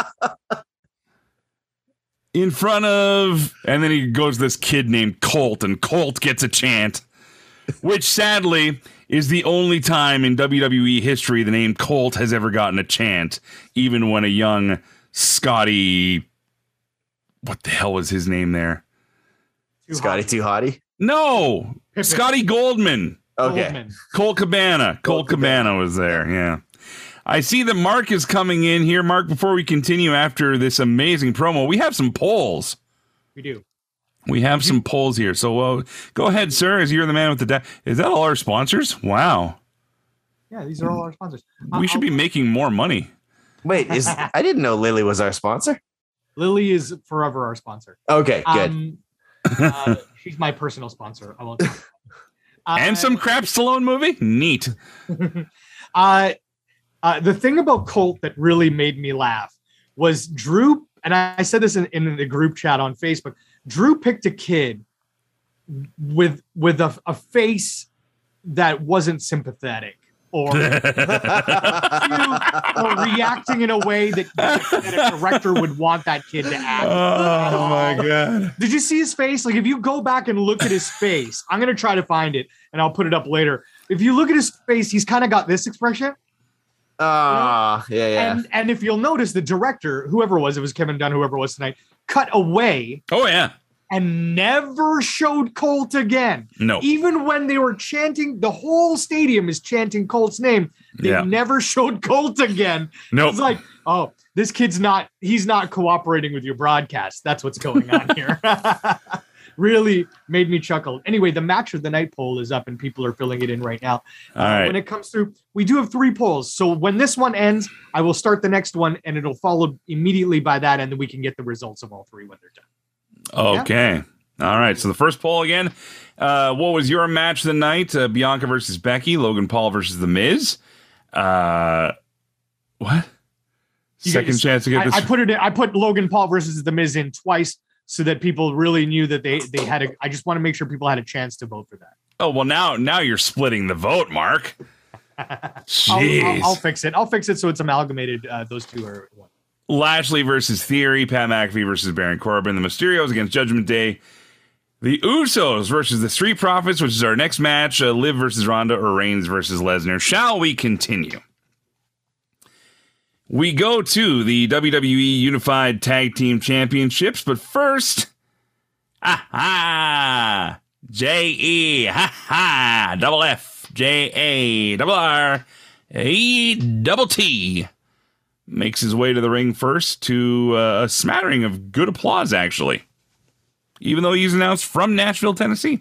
In front of, and then he goes to this kid named Colt, and Colt gets a chant, which sadly is the only time in W W E history the name Colt has ever gotten a chant, even when a young Scotty, what the hell was his name there? Too Scotty hot. Too Hottie. No, Pippin. Scotty Goldman. Okay. Goldman. Colt Cabana. Colt Colt Cabana was there, yeah. I see that Mark is coming in here. Mark, before we continue after this amazing promo, we have some polls. We do. We have some polls here. So uh, go ahead, sir, as you're the man with the... Da- is that all our sponsors? Wow. Yeah, these are all our sponsors. We should be making more money. Wait, is I didn't know Lily was our sponsor. Lily is forever our sponsor. Okay, good. Um, uh, she's my personal sponsor. I won't. Uh, And some crap Stallone movie? Neat. uh, uh, the thing about Colt that really made me laugh was Drew, and I, I said this in, in the group chat on Facebook. Drew picked a kid with with a, a face that wasn't sympathetic or, or reacting in a way that, that a director would want that kid to act. Oh, my God. Did you see his face? Like, if you go back and look at his face, I'm going to try to find it and I'll put it up later. If you look at his face, he's kind of got this expression. Ah, yeah, yeah. And and if you'll notice, the director, whoever it was, it was Kevin Dunn, whoever it was tonight, cut away Oh, yeah. and never showed Colt again. No. Even when they were chanting, the whole stadium is chanting Colt's name. They Yeah. never showed Colt again. Nope. It's like, oh, this kid's not, he's not cooperating with your broadcast. That's what's going on here. Really made me chuckle. Anyway, the match of the night poll is up and people are filling it in right now. All right. When it comes through, we do have three polls. So when this one ends, I will start the next one and it'll follow immediately by that. And then we can get the results of all three when they're done. Okay. All right. So the first poll again. Uh, what was your match of the night? Uh, Bianca versus Becky, Logan Paul versus The Miz. Uh, what? You Second guys- chance to get I, this. I put it in, I put Logan Paul versus The Miz in twice so that people really knew that they, they had a, I just want to make sure people had a chance to vote for that. oh, well, now now you're splitting the vote, Mark. I'll, Jeez. I'll, I'll fix it. I'll fix it so it's amalgamated. Uh, those two are one. Lashley versus Theory, Pat McAfee versus Baron Corbin, the Mysterios against Judgment Day, the Usos versus the Street Profits, which is our next match, uh, Liv versus Ronda, or Reigns versus Lesnar. Shall we continue? We go to the W W E Unified Tag Team Championships, but first, aha, J E, ha ha, double F, J A, double R, E, double T. Makes his way to the ring first to uh, a smattering of good applause, actually. Even though he's announced from Nashville, Tennessee.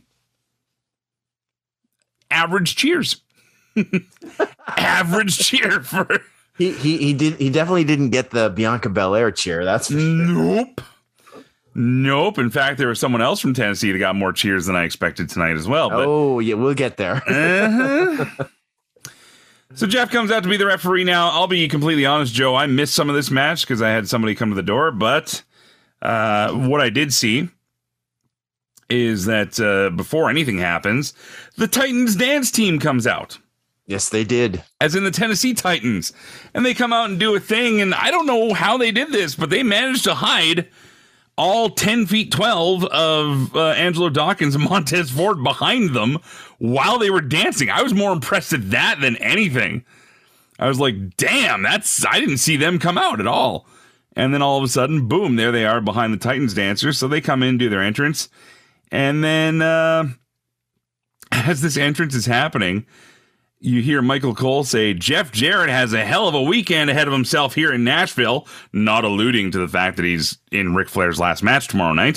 Average cheers. Average cheer for... He he he did he definitely didn't get the Bianca Belair cheer. That's for sure. Nope. Nope. In fact, there was someone else from Tennessee that got more cheers than I expected tonight as well. But, Oh yeah, we'll get there. uh-huh. So Jeff comes out to be the referee now. I'll be completely honest, Joe. I missed some of this match because I had somebody come to the door. But uh, what I did see is that uh, before anything happens, the Titans dance team comes out. Yes, they did. As in the Tennessee Titans. And they come out and do a thing, and I don't know how they did this, but they managed to hide all ten feet twelve of uh, Angelo Dawkins and Montez Ford behind them while they were dancing. I was more impressed at that than anything. I was like, damn, that's I didn't see them come out at all. And then all of a sudden, boom, there they are behind the Titans dancers. So they come in, do their entrance. And then uh, as this entrance is happening, you hear Michael Cole say, Jeff Jarrett has a hell of a weekend ahead of himself here in Nashville, not alluding to the fact that he's in Ric Flair's last match tomorrow night.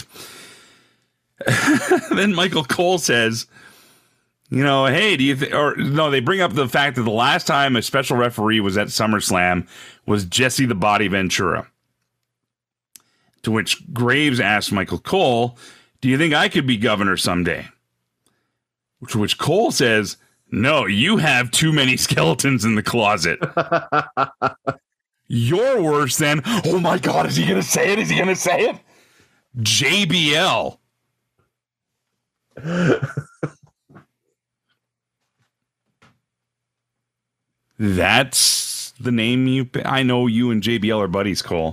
Then Michael Cole says, you know, hey, do you think, or no, they bring up the fact that the last time a special referee was at SummerSlam was Jesse the Body Ventura. To which Graves asked Michael Cole, do you think I could be governor someday? To which Cole says, no, you have too many skeletons in the closet. You're worse than, oh my God, is he going to say it? Is he going to say it? J B L. That's the name you, I know you and J B L are buddies, Cole.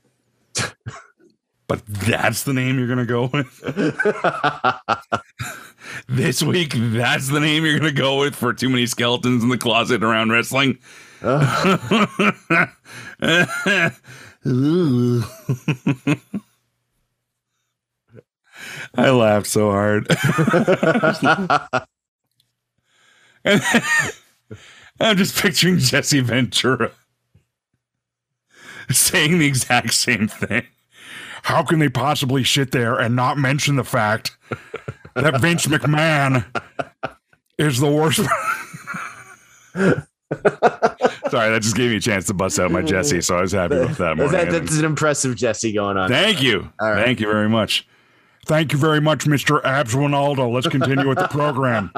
But that's the name you're going to go with? This week, that's the name you're going to go with for too many skeletons in the closet around wrestling? Uh. I laughed so hard. And I'm just picturing Jesse Ventura saying the exact same thing. How can they possibly sit there and not mention the fact that Vince McMahon is the worst? Sorry, that just gave me a chance to bust out my Jesse, so I was happy with that. that that's an impressive Jesse going on. Thank you. Right. Thank you very much. Thank you very much, Mister Abs Ronaldo. Let's continue with the program.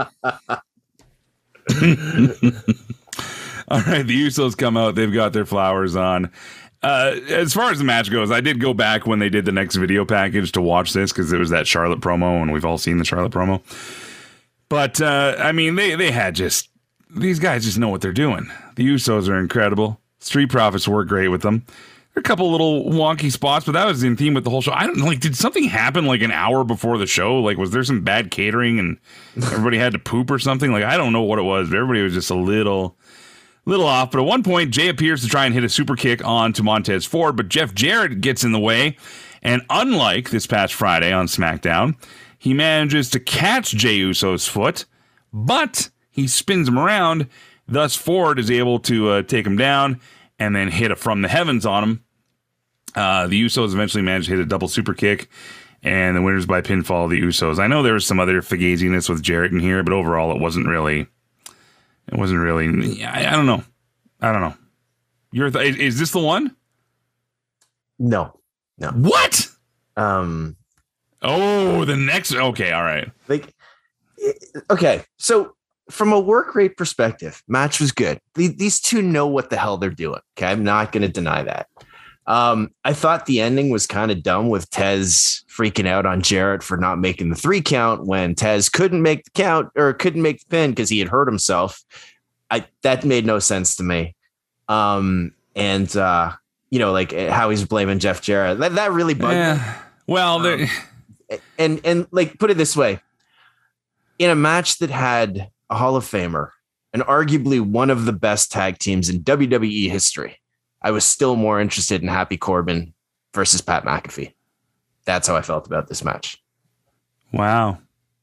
All right, the Usos come out. They've got their flowers on. Uh, as far as the match goes, I did go back when they did the next video package to watch this because there was that Charlotte promo, and we've all seen the Charlotte promo. But, uh, I mean, they, they had just... These guys just know what they're doing. The Usos are incredible. Street Profits work great with them. There are a couple little wonky spots, but that was in theme with the whole show. I don't know, like, did something happen, like, an hour before the show? Like, was there some bad catering and everybody had to poop or something? Like, I don't know what it was, but everybody was just a little... little off, but at one point, Jay appears to try and hit a super kick onto Montez Ford, but Jeff Jarrett gets in the way, and unlike this past Friday on SmackDown, he manages to catch Jey Uso's foot, but he spins him around, thus Ford is able to uh, take him down and then hit a from the heavens on him. Uh, the Usos eventually managed to hit a double super kick, and the winners by pinfall, the Usos. I know there was some other fugaziness with Jarrett in here, but overall it wasn't really... It wasn't really. I, I don't know. I don't know. Your th- is this the one? No, no. What? Um. Oh, the next. Okay, all right. Like, okay. So, from a work rate perspective, match was good. These two know what the hell they're doing. Okay, I'm not going to deny that. Um, I thought the ending was kind of dumb with Tez freaking out on Jarrett for not making the three count when Tez couldn't make the count or couldn't make the pin because he had hurt himself. I that made no sense to me. Um, and uh, you know, like how he's blaming Jeff Jarrett. That, that really bugged yeah. me. Well, um, and and like put it this way, in a match that had a Hall of Famer and arguably one of the best tag teams in W W E history, I was still more interested in Happy Corbin versus Pat McAfee. That's how I felt about this match. Wow.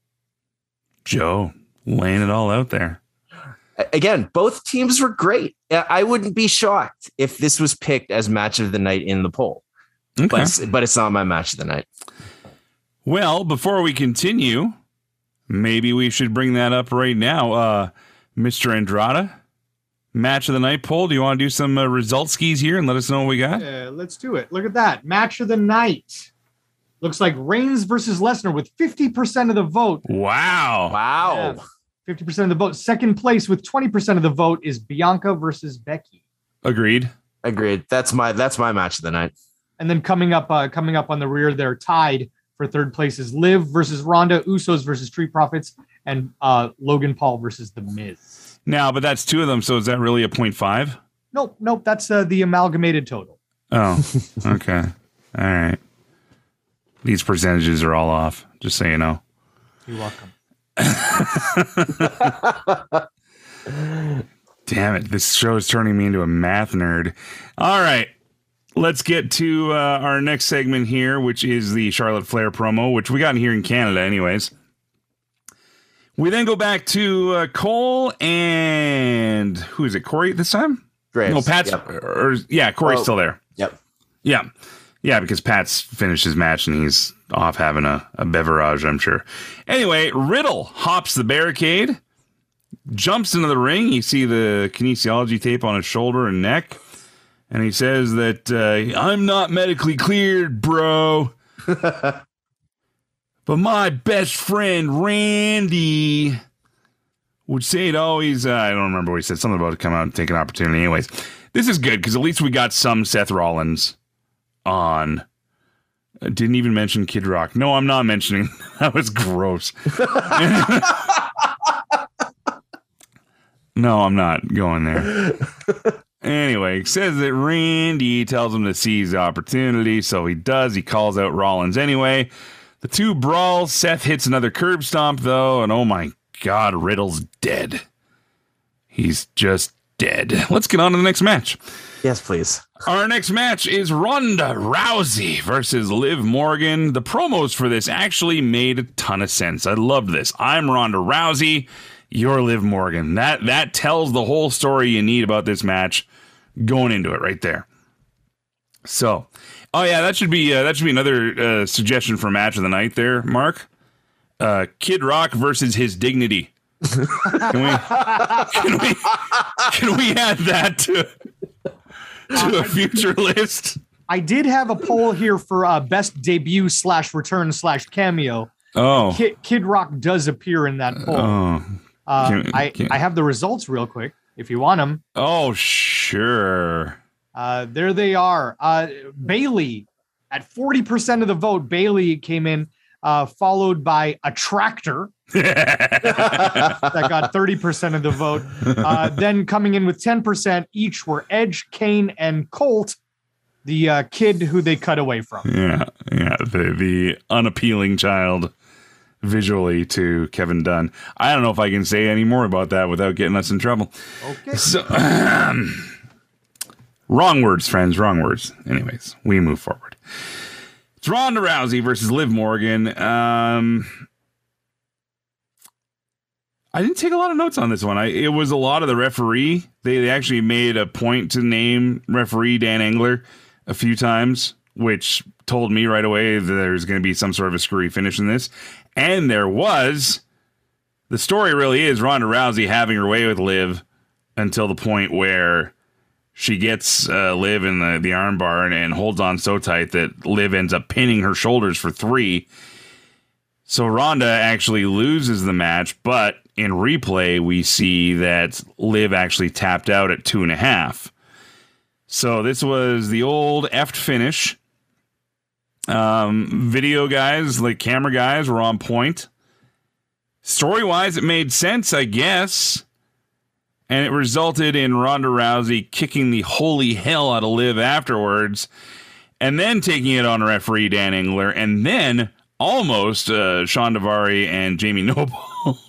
Joe laying it all out there. Again, both teams were great. I wouldn't be shocked if this was picked as match of the night in the poll. Okay. But, it's, but it's not my match of the night. Well, before we continue, maybe we should bring that up right now. Uh, Mister Andrade, match of the night poll. Do you want to do some uh, result skis here and let us know what we got? Yeah, let's do it. Look at that. Match of the night. Looks like Reigns versus Lesnar with fifty percent of the vote. Wow. Wow. Yeah, fifty percent of the vote. Second place with twenty percent of the vote is Bianca versus Becky. Agreed. Agreed. That's my that's my match of the night. And then coming up uh, coming up on the rear, they're tied for third place is Liv versus Ronda, Usos versus Street Profits, and uh, Logan Paul versus The Miz. Now, but that's two of them, so is that really a point five? Nope, nope. That's uh, the amalgamated total. Oh, okay. All right. These percentages are all off, just so you know. You're welcome. Damn it. This show is turning me into a math nerd. All right. Let's get to uh, our next segment here, which is the Charlotte Flair promo, which we got here in Canada anyways. We then go back to uh, Cole and who is it? Corey this time? Graves. No, Pat's. Yep. Or, yeah, Corey's Oh. still there. Yep. Yeah. Yeah, because Pat's finished his match and he's off having a, a beverage, I'm sure. Anyway, Riddle hops the barricade, jumps into the ring. You see the kinesiology tape on his shoulder and neck. And he says that, uh, I'm not medically cleared, bro. But my best friend, Randy, would say it always. Uh, I don't remember what he said. Something about to come out and take an opportunity. Anyways, this is good because at least we got some Seth Rollins on. Uh, didn't even mention Kid Rock. No, I'm not mentioning. That was gross. No, I'm not going there. Anyway, says that Randy tells him to seize the opportunity, so he does. He calls out Rollins anyway. The two brawl. Seth hits another curb stomp, though, and oh my God, Riddle's dead. He's just dead. Let's get on to the next match. Yes, please. Our next match is Ronda Rousey versus Liv Morgan. The promos for this actually made a ton of sense. I loved this. I'm Ronda Rousey. You're Liv Morgan. That that tells the whole story you need about this match going into it right there. So, oh yeah, that should be uh, that should be another uh, suggestion for match of the night there, Mark. Uh, Kid Rock versus his dignity. Can we can we can we add that to to a future list? I did have a poll here for uh, best debut slash return slash cameo. Oh, Kid, Kid Rock does appear in that poll. oh. Uh, Can- I, can- I have the results real quick if you want them. Oh, sure. Uh, there they are. Uh, Bailey at forty percent of the vote. Bailey came in, uh, followed by a tractor that got thirty percent of the vote. Uh, then coming in with ten percent each were Edge, Kane, and Colt, the uh, kid who they cut away from. Yeah, yeah. The the unappealing child visually to Kevin Dunn. I don't know if I can say any more about that without getting us in trouble. Okay. So, um, wrong words, friends. Wrong words. Anyways, we move forward. It's Ronda Rousey versus Liv Morgan. Um, I didn't take a lot of notes on this one. I it was a lot of the referee. They, they actually made a point to name referee Dan Engler a few times, which told me right away that there's going to be some sort of a screwy finish in this. And there was. The story really is Ronda Rousey having her way with Liv until the point where she gets uh, Liv in the, the armbar and, and holds on so tight that Liv ends up pinning her shoulders for three. So Ronda actually loses the match, but in replay, we see that Liv actually tapped out at two and a half. So this was the old effed finish. Um, video guys, like camera guys, were on point. Story-wise, it made sense, I guess. And it resulted in Ronda Rousey kicking the holy hell out of Liv afterwards, and then taking it on referee Dan Engler, and then almost uh, Sean Davari and Jamie Noble.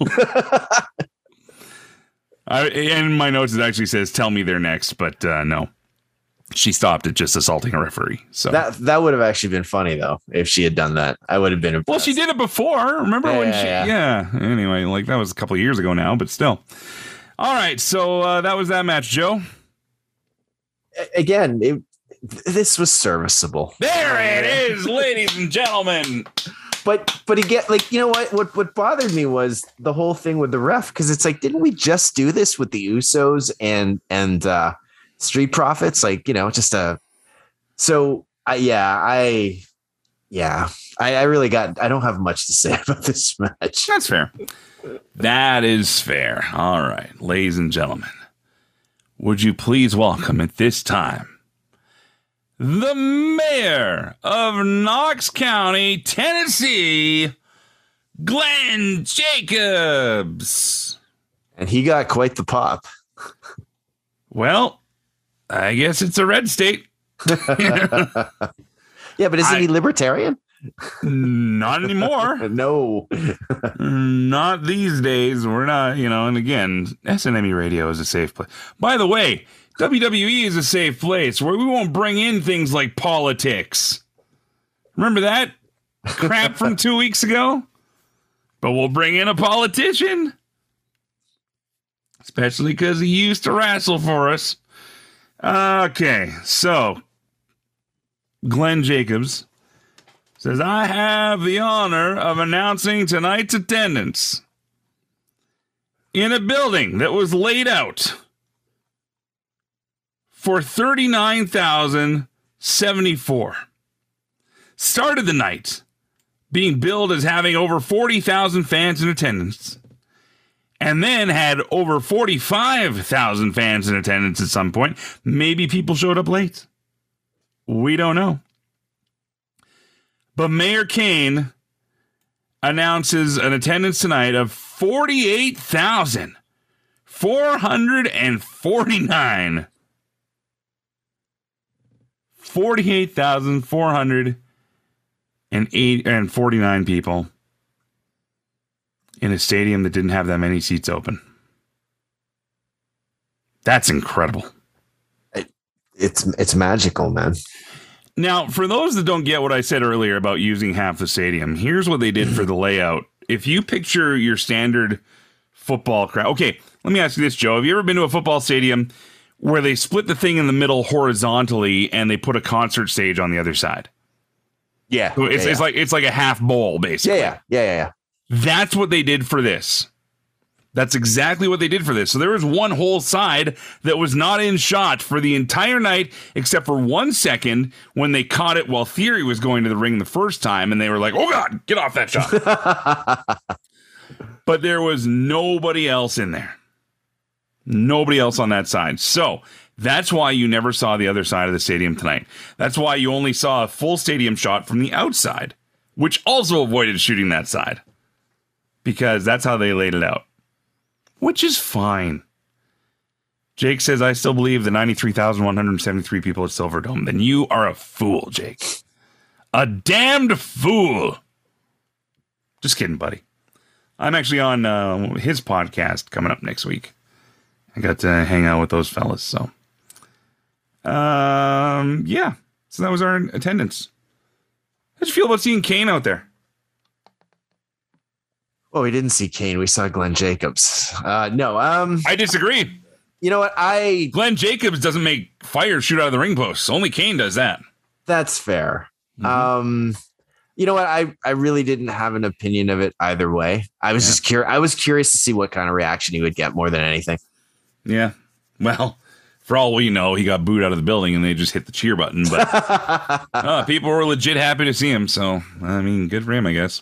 I, and my notes, it actually says, tell me they're next, but uh, no. She stopped at just assaulting a referee. So That that would have actually been funny though if she had done that. I would have been impressed. well, she did it before. Remember Yeah, when yeah, she? yeah. Yeah. Anyway, like that was a couple of years ago now, but still. All right, so uh, that was that match, Joe. A- Again, it, this was serviceable. There it is, ladies and gentlemen. But but again, like you know what? What what bothered me was the whole thing with the ref because it's like, didn't we just do this with the Usos and and uh, Street Profits? Like you know, just a. So I yeah I yeah I, I really got I don't have much to say about this match. That's fair. That is fair. All right, ladies and gentlemen, would you please welcome at this time the mayor of Knox County, Tennessee, Glenn Jacobs. And he got quite the pop. Well, I guess it's a red state. Yeah, but isn't I- he libertarian? Not anymore. No. Not these days. We're not, you know, and again, S N M E Radio is a safe place. By the way, W W E is a safe place where we won't bring in things like politics. Remember that crap from two weeks ago? but we'll bring in a politician, especially because he used to wrestle for us. Okay, so Glenn Jacobs says, I have the honor of announcing tonight's attendance in a building that was laid out for thirty-nine thousand seventy-four. Started the night being billed as having over forty thousand fans in attendance, and then had over forty-five thousand fans in attendance at some point. Maybe people showed up late. We don't know. But Mayor Kane announces an attendance tonight of forty-eight thousand four hundred forty-nine. forty-eight thousand four hundred forty-nine people in a stadium that didn't have that many seats open. That's incredible. It, it's it's magical, man. Now, for those that don't get what I said earlier about using half the stadium, here's what they did for the layout. If you picture your standard football crowd. Okay, let me ask you this, Joe. Have you ever been to a football stadium where they split the thing in the middle horizontally and they put a concert stage on the other side? Yeah. So it's, yeah, it's yeah. like it's like a half bowl, basically. Yeah, yeah, yeah, yeah, yeah. That's what they did for this. That's exactly what they did for this. So there was one whole side that was not in shot for the entire night, except for one second when they caught it while Theory was going to the ring the first time, and they were like, oh, God, get off that shot. But there was nobody else in there. Nobody else on that side. So that's why you never saw the other side of the stadium tonight. That's why you only saw a full stadium shot from the outside, which also avoided shooting that side, because that's how they laid it out, which is fine. Jake says, I still believe the ninety-three thousand one hundred seventy-three people at Silverdome. Then you are a fool, Jake. A damned fool. Just kidding, buddy. I'm actually on uh, his podcast coming up next week. I got to hang out with those fellas, so. Um, yeah. So that was our attendance. How did you feel about seeing Kane out there? Well, we didn't see Kane. We saw Glenn Jacobs. Uh, no, um, I disagree. You know what? I Glenn Jacobs doesn't make fire shoot out of the ring posts. Only Kane does that. That's fair. Mm-hmm. Um, you know what? I, I really didn't have an opinion of it either way. I was Yeah. just curious. I was curious to see what kind of reaction he would get more than anything. Yeah. Well, for all we know, he got booed out of the building and they just hit the cheer button. But uh, people were legit happy to see him. So, I mean, good for him, I guess.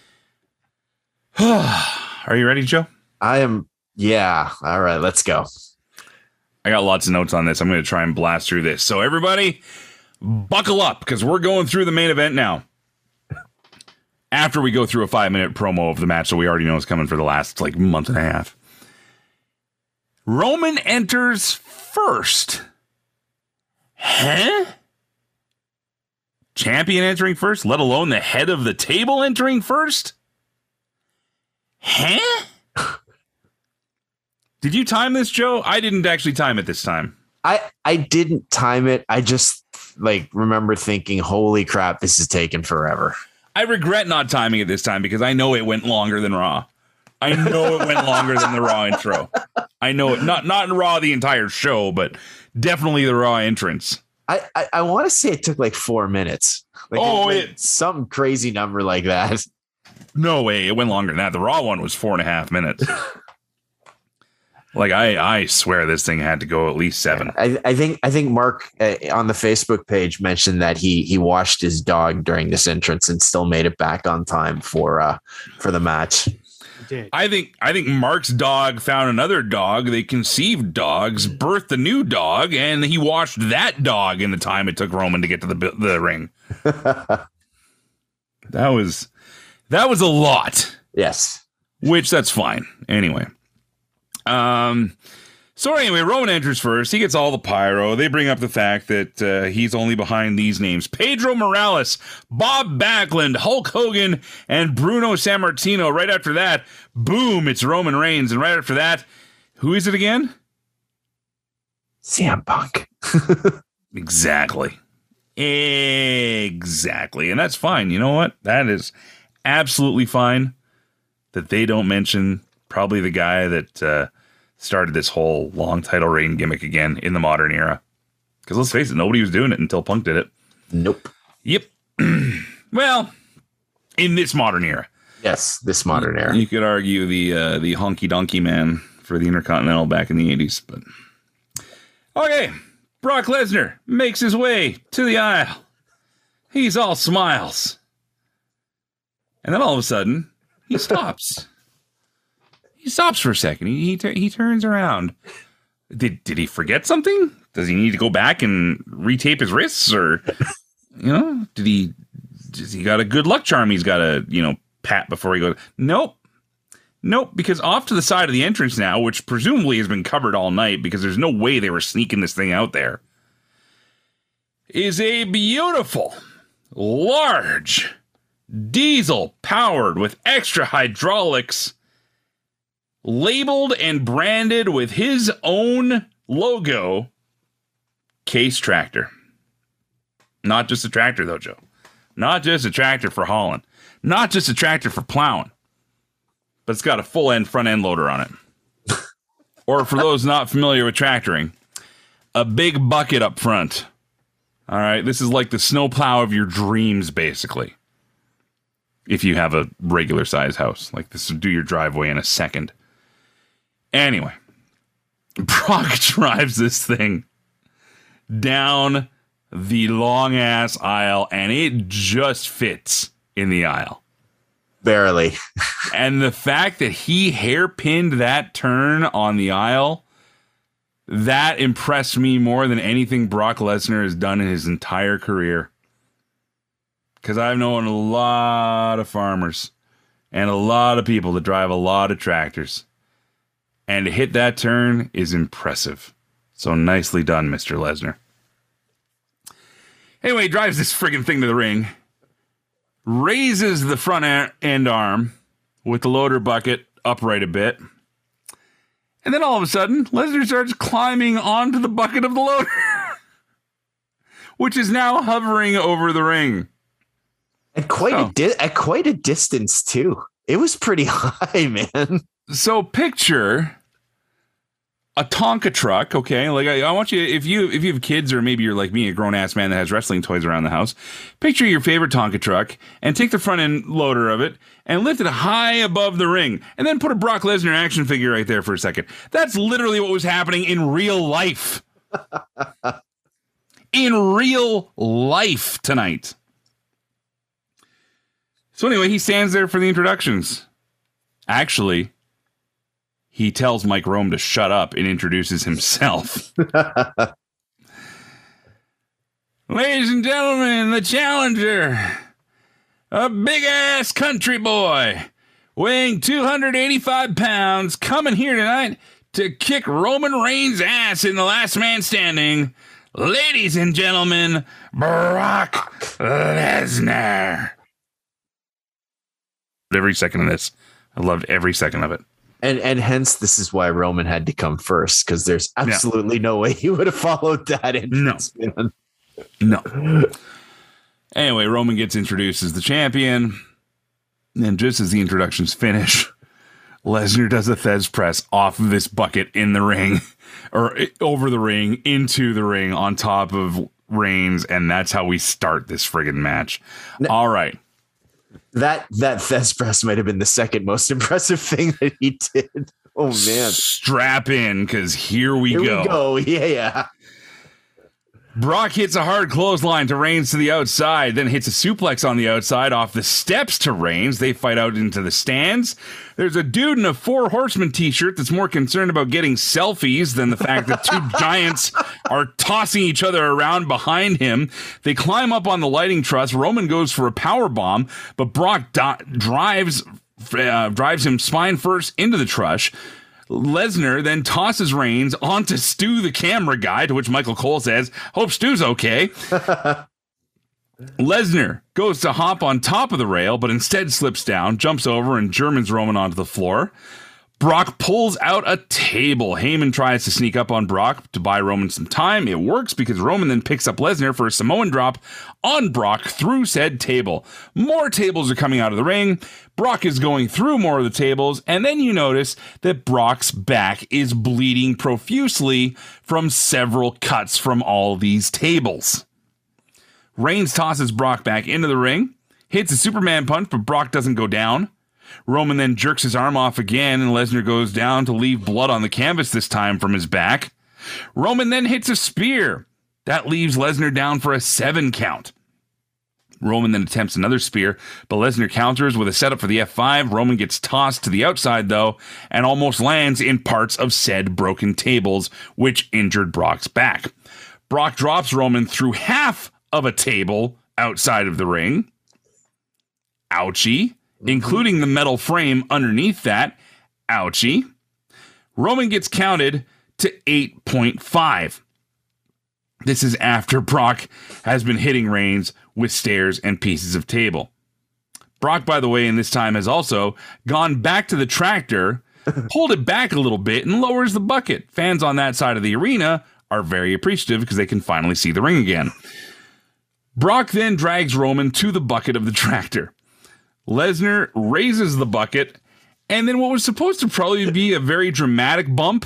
Are you ready, Joe? I am. Yeah. All right. Let's go. I got lots of notes on this. I'm going to try and blast through this. So everybody, buckle up, because we're going through the main event now. After we go through a five-minute promo of the match that we already know is coming for the last, like, month and a half. Roman enters first. Huh? Champion entering first, let alone the head of the table entering first? Huh? Did you time this, Joe? I didn't actually time it this time. I, I didn't time it. I just like remember thinking, holy crap, this is taking forever. I regret not timing it this time because I know it went longer than Raw. I know it went longer than the Raw intro. I know it. Not not in Raw the entire show, but definitely the Raw entrance. I, I, I want to say it took like four minutes. Like Oh, like it- some crazy number like that. No way, it went longer than that. The Raw one was four and a half minutes. Like I, I swear this thing had to go at least seven. I, I think I think Mark uh, on the Facebook page mentioned that he he washed his dog during this entrance and still made it back on time for uh for the match. Did. I think I think Mark's dog found another dog. They conceived dogs, birthed a new dog, and he washed that dog in the time it took Roman to get to the the ring. That was that was a lot. Yes. Which that's fine. Anyway. Um so anyway, Roman enters first. He gets all the pyro. They bring up the fact that uh, he's only behind these names: Pedro Morales, Bob Backlund, Hulk Hogan, and Bruno Sammartino. Right after that, boom, it's Roman Reigns. And right after that, who is it again? C M Punk. Exactly. Exactly. And that's fine. You know what? That is absolutely fine. that they don't mention probably the guy that uh, started this whole long title reign gimmick again in the modern era. Because let's face it, nobody was doing it until Punk did it. Nope. Yep. Well, in this modern era. Yes, this modern era. You could argue the uh, the honky donkey man for the Intercontinental back in the eighties, but okay. Brock Lesnar makes his way to the aisle. He's all smiles, and then all of a sudden he stops. He stops for a second. He he, t- he turns around. Did did he forget something? Does he need to go back and retape his wrists, or you know, did he? Does he got a good luck charm? He's got to you know pat before he goes. Nope, nope. Because off to the side of the entrance now, which presumably has been covered all night, because there's no way they were sneaking this thing out there, is a beautiful, large diesel powered with extra hydraulics, labeled and branded with his own logo, Case tractor. Not just a tractor, though, Joe. Not just a tractor for hauling. Not just a tractor for plowing. But it's got a full end front end loader on it. Or for those not familiar with tractoring, a big bucket up front. All right, this is like the snowplow of your dreams, basically. If you have a regular size house, like this would do your driveway in a second. Anyway, Brock drives this thing down the long ass aisle, and it just fits in the aisle. Barely. And the fact that he hairpinned that turn on the aisle, that impressed me more than anything Brock Lesnar has done in his entire career. Because I've known a lot of farmers and a lot of people that drive a lot of tractors. And to hit that turn is impressive. So nicely done, Mister Lesnar. Anyway, he drives this friggin' thing to the ring. Raises the front end arm with the loader bucket upright a bit. And then all of a sudden, Lesnar starts climbing onto the bucket of the loader, which is now hovering over the ring. At quite oh. a di- at quite a distance too. It was pretty high, man. So picture a Tonka truck, okay? Like I, I want you, if you if you have kids, or maybe you're like me, a grown ass man that has wrestling toys around the house. Picture your favorite Tonka truck and take the front end loader of it and lift it high above the ring, and then put a Brock Lesnar action figure right there for a second. That's literally what was happening in real life. In real life tonight. So anyway, he stands there for the introductions. Actually, he tells Mike Rome to shut up and introduces himself. Ladies and gentlemen, the challenger, a big-ass country boy, weighing two hundred eighty-five pounds, coming here tonight to kick Roman Reigns' ass in the last man standing. Ladies and gentlemen, Brock Lesnar. Every second of this. I loved every second of it. And and hence this is why Roman had to come first, because there's absolutely yeah. no way he would have followed that entrance. No. no. Anyway, Roman gets introduced as the champion. And just as the introductions finish, Lesnar does a Thez press off of this bucket in the ring, or over the ring, into the ring, on top of Reigns. And that's how we start this friggin' match. No. All right. That that Thez press might have been the second most impressive thing that he did. Oh man! Strap in, because here we here go. We go, yeah, yeah. Brock hits a hard clothesline to Reigns to the outside, then hits a suplex on the outside off the steps to Reigns. They fight out into the stands. There's a dude in a Four Horsemen t-shirt that's more concerned about getting selfies than the fact that two giants are tossing each other around behind him. They climb up on the lighting truss. Roman goes for a power bomb, but Brock do- drives uh, drives him spine first into the truss. Lesnar then tosses Reigns onto Stu, the camera guy, to which Michael Cole says, "Hope Stu's okay." Lesnar goes to hop on top of the rail, but instead slips down, jumps over, and Germans Roman onto the floor. Brock pulls out a table. Heyman tries to sneak up on Brock to buy Roman some time. It works because Roman then picks up Lesnar for a Samoan drop on Brock through said table. More tables are coming out of the ring. Brock is going through more of the tables, and then you notice that Brock's back is bleeding profusely from several cuts from all these tables. Reigns tosses Brock back into the ring, hits a Superman punch, but Brock doesn't go down. Roman then jerks his arm off again, and Lesnar goes down to leave blood on the canvas this time from his back. Roman then hits a spear. That leaves Lesnar down for a seven count. Roman then attempts another spear, but Lesnar counters with a setup for the F five. Roman gets tossed to the outside, though, and almost lands in parts of said broken tables, which injured Brock's back. Brock drops Roman through half of a table outside of the ring. Ouchie. Including the metal frame underneath that. Ouchie. Roman gets counted to eight point five. This is after Brock has been hitting Reigns with stairs and pieces of table. Brock, by the way, in this time has also gone back to the tractor, pulled it back a little bit, and lowers the bucket. Fans on that side of the arena are very appreciative because they can finally see the ring again. Brock then drags Roman to the bucket of the tractor. Lesnar raises the bucket, and then what was supposed to probably be a very dramatic bump,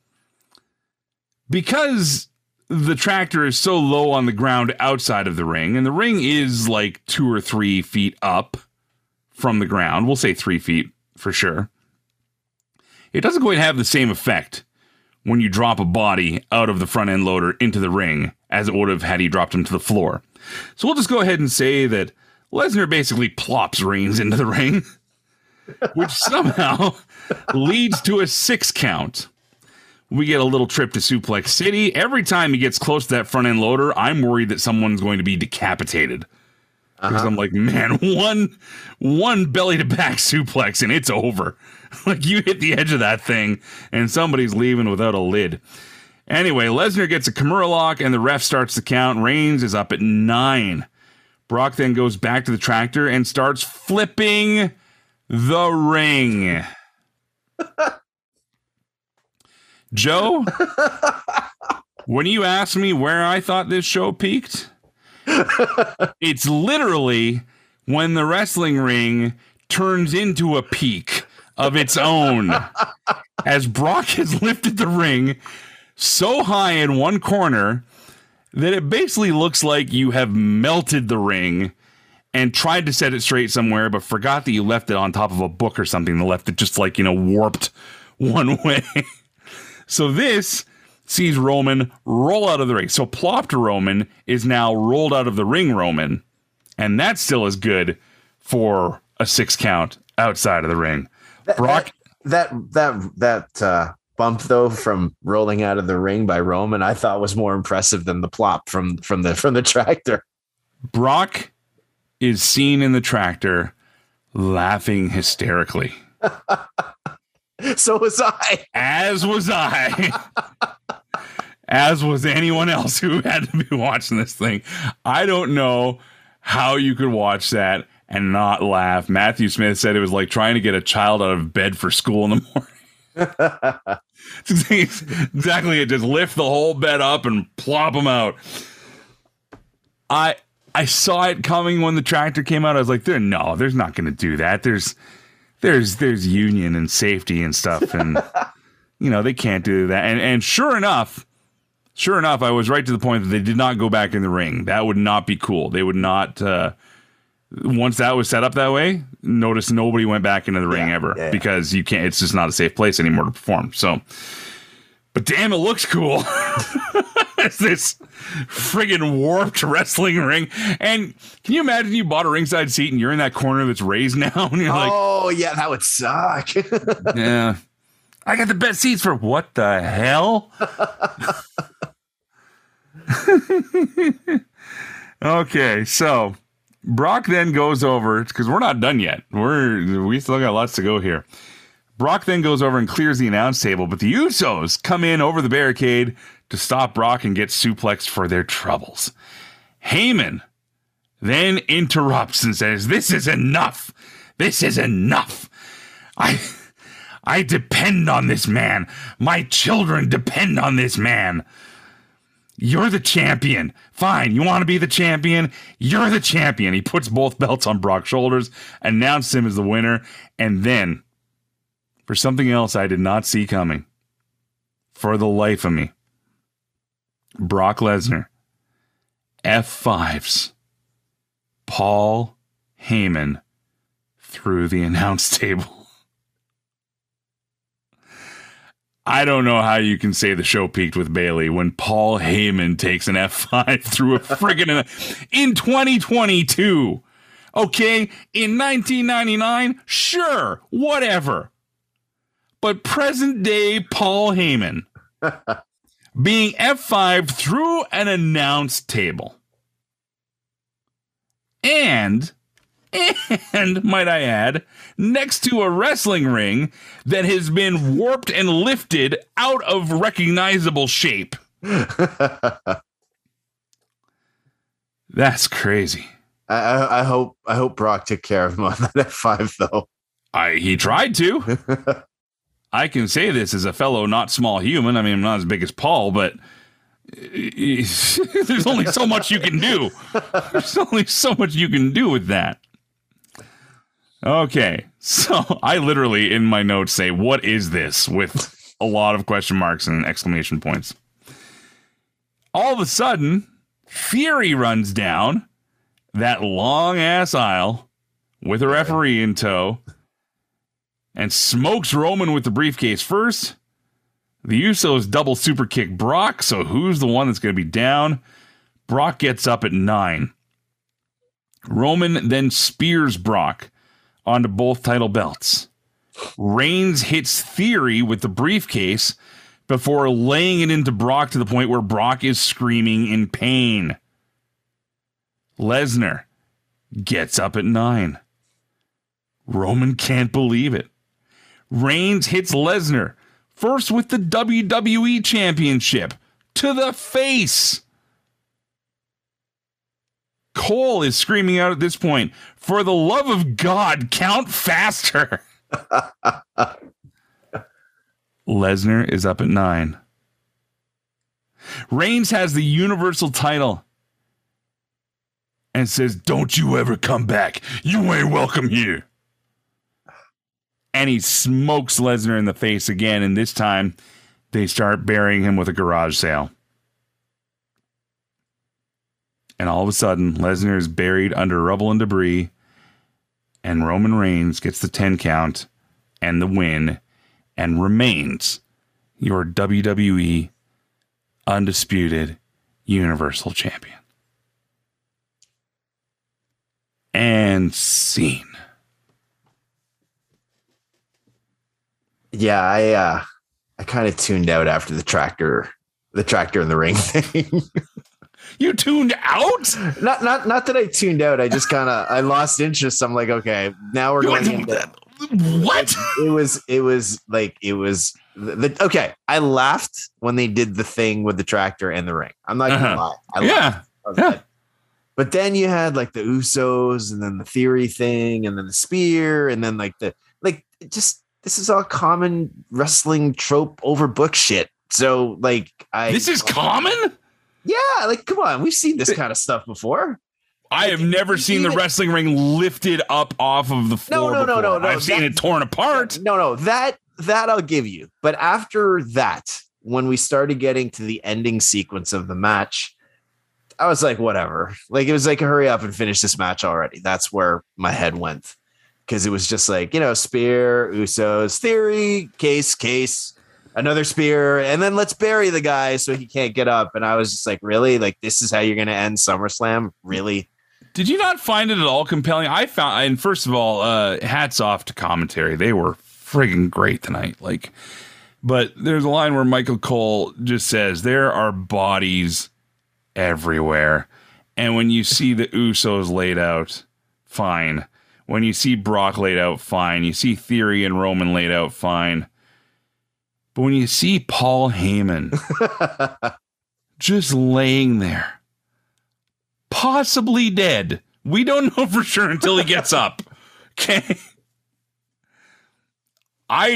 because the tractor is so low on the ground outside of the ring, and the ring is like two or three feet up from the ground. We'll say three feet for sure. It doesn't quite have the same effect when you drop a body out of the front end loader into the ring as it would have had he dropped him to the floor. So we'll just go ahead and say that Lesnar basically plops Reigns into the ring, which somehow leads to a six count. We get a little trip to Suplex City. Every time he gets close to that front end loader, I'm worried that someone's going to be decapitated. Because uh-huh. I'm like, man, one one belly to back suplex and it's over. Like, you hit the edge of that thing and somebody's leaving without a lid. Anyway, Lesnar gets a Kimura lock and the ref starts the count. Reigns is up at nine. Brock then goes back to the tractor and starts flipping the ring. Joe, when you asked me where I thought this show peaked, it's literally when the wrestling ring turns into a peak of its own. As Brock has lifted the ring so high in one corner that it basically looks like you have melted the ring and tried to set it straight somewhere, but forgot that you left it on top of a book or something that left it just like, you know, warped one way. So this sees Roman roll out of the ring. So plopped Roman is now rolled out of the ring Roman, and that still is good for a six count outside of the ring. That, Brock, that that that, that uh, bump though from rolling out of the ring by Roman, I thought was more impressive than the plop from from the from the tractor. Brock is seen in the tractor laughing hysterically. So was I. As was I. As was anyone else who had to be watching this thing. I don't know how you could watch that and not laugh. Matthew Smith said it was like trying to get a child out of bed for school in the morning. Exactly it. Just lift the whole bed up and plop them out. I I saw it coming when the tractor came out. I was like, there, no, there's not going to do that. There's there's there's union and safety and stuff, and you know they can't do that. And and sure enough, sure enough, I was right to the point that they did not go back in the ring. That would not be cool. They would not. Uh, once that was set up that way, notice nobody went back into the ring yeah, ever yeah. because you can't. It's just not a safe place anymore to perform. So, but damn, it looks cool. It's this friggin' warped wrestling ring. And can you imagine you bought a ringside seat and you're in that corner that's raised now? And you're like, oh, yeah, that would suck. yeah, I got the best seats for what the hell? Okay, so Brock then goes over, because we're not done yet. We're we still got lots to go here. Brock then goes over and clears the announce table, but the Usos come in over the barricade to stop Brock and get suplexed for their troubles. Heyman then interrupts and says, "This is enough. This is enough. I I depend on this man. My children depend on this man. You're the champion. Fine, you want to be the champion? You're the champion. He puts both belts on Brock's shoulders, announced him as the winner, and then, for something else I did not see coming, for the life of me, Brock Lesnar F fives Paul Heyman through the announce table. I don't know how you can say the show peaked with Bayley when Paul Heyman takes an F five through a friggin' in twenty twenty-two. Okay, in nineteen ninety-nine, sure, whatever. But present day Paul Heyman being F five through an announce table. And And, might I add, next to a wrestling ring that has been warped and lifted out of recognizable shape. That's crazy. I, I hope I hope Brock took care of him on that F five, though. I he tried to. I can say this as a fellow not small human. I mean, I'm not as big as Paul, but there's only so much you can do. There's only so much you can do with that. Okay, so I literally in my notes say, what is this? With a lot of question marks and exclamation points. All of a sudden, Theory runs down that long ass aisle with a referee in tow and smokes Roman with the briefcase first. The Usos double super kick Brock, so who's the one that's going to be down? Brock gets up at nine. Roman then spears Brock onto both title belts. Reigns hits Theory with the briefcase before laying it into Brock to the point where Brock is screaming in pain. Lesnar gets up at nine. Roman can't believe it. Reigns hits Lesnar first with the W W E Championship to the face. Cole is screaming out at this point, for the love of God, count faster. Lesnar is up at nine. Reigns has the Universal title and says, don't you ever come back. You ain't welcome here. And he smokes Lesnar in the face again, and this time they start burying him with a garage sale. And all of a sudden, Lesnar is buried under rubble and debris, and Roman Reigns gets the ten count and the win, and remains your W W E Undisputed Universal Champion. And scene. Yeah, I uh, I kind of tuned out after the tractor, the tractor in the ring thing. You tuned out? Not not not that I tuned out. I just kind of I lost interest. I'm like, okay, now we're going into what? It was it was like it was the, the okay. I laughed when they did the thing with the tractor and the ring. I'm not gonna Uh-huh. lie. I Yeah. laughed. I was Yeah. like, but then you had like the Usos and then the Theory thing and then the spear and then like the like just this is all common wrestling trope overbook shit. So like I This is common? Yeah, like come on, we've seen this kind of stuff before. I have never seen the wrestling ring lifted up off of the No, floor. no, no, before. no, no. I've seen that- it torn apart. No, no, that that I'll give you. But after that, when we started getting to the ending sequence of the match, I was like, whatever. Like it was like, hurry up and finish this match already. That's where my head went. Because it was just like, you know, spear, Usos, Theory, case, case, another spear, and then let's bury the guy so he can't get up. And I was just like, really? Like, this is how you're going to end SummerSlam? Really? Did you not find it at all compelling? I found, and first of all, uh, hats off to commentary. They were friggin' great tonight. Like, but there's a line where Michael Cole just says, there are bodies everywhere. And when you see the Usos laid out, fine. When you see Brock laid out, fine. You see Theory and Roman laid out, fine. But when you see Paul Heyman just laying there, possibly dead, we don't know for sure until he gets up. Okay. I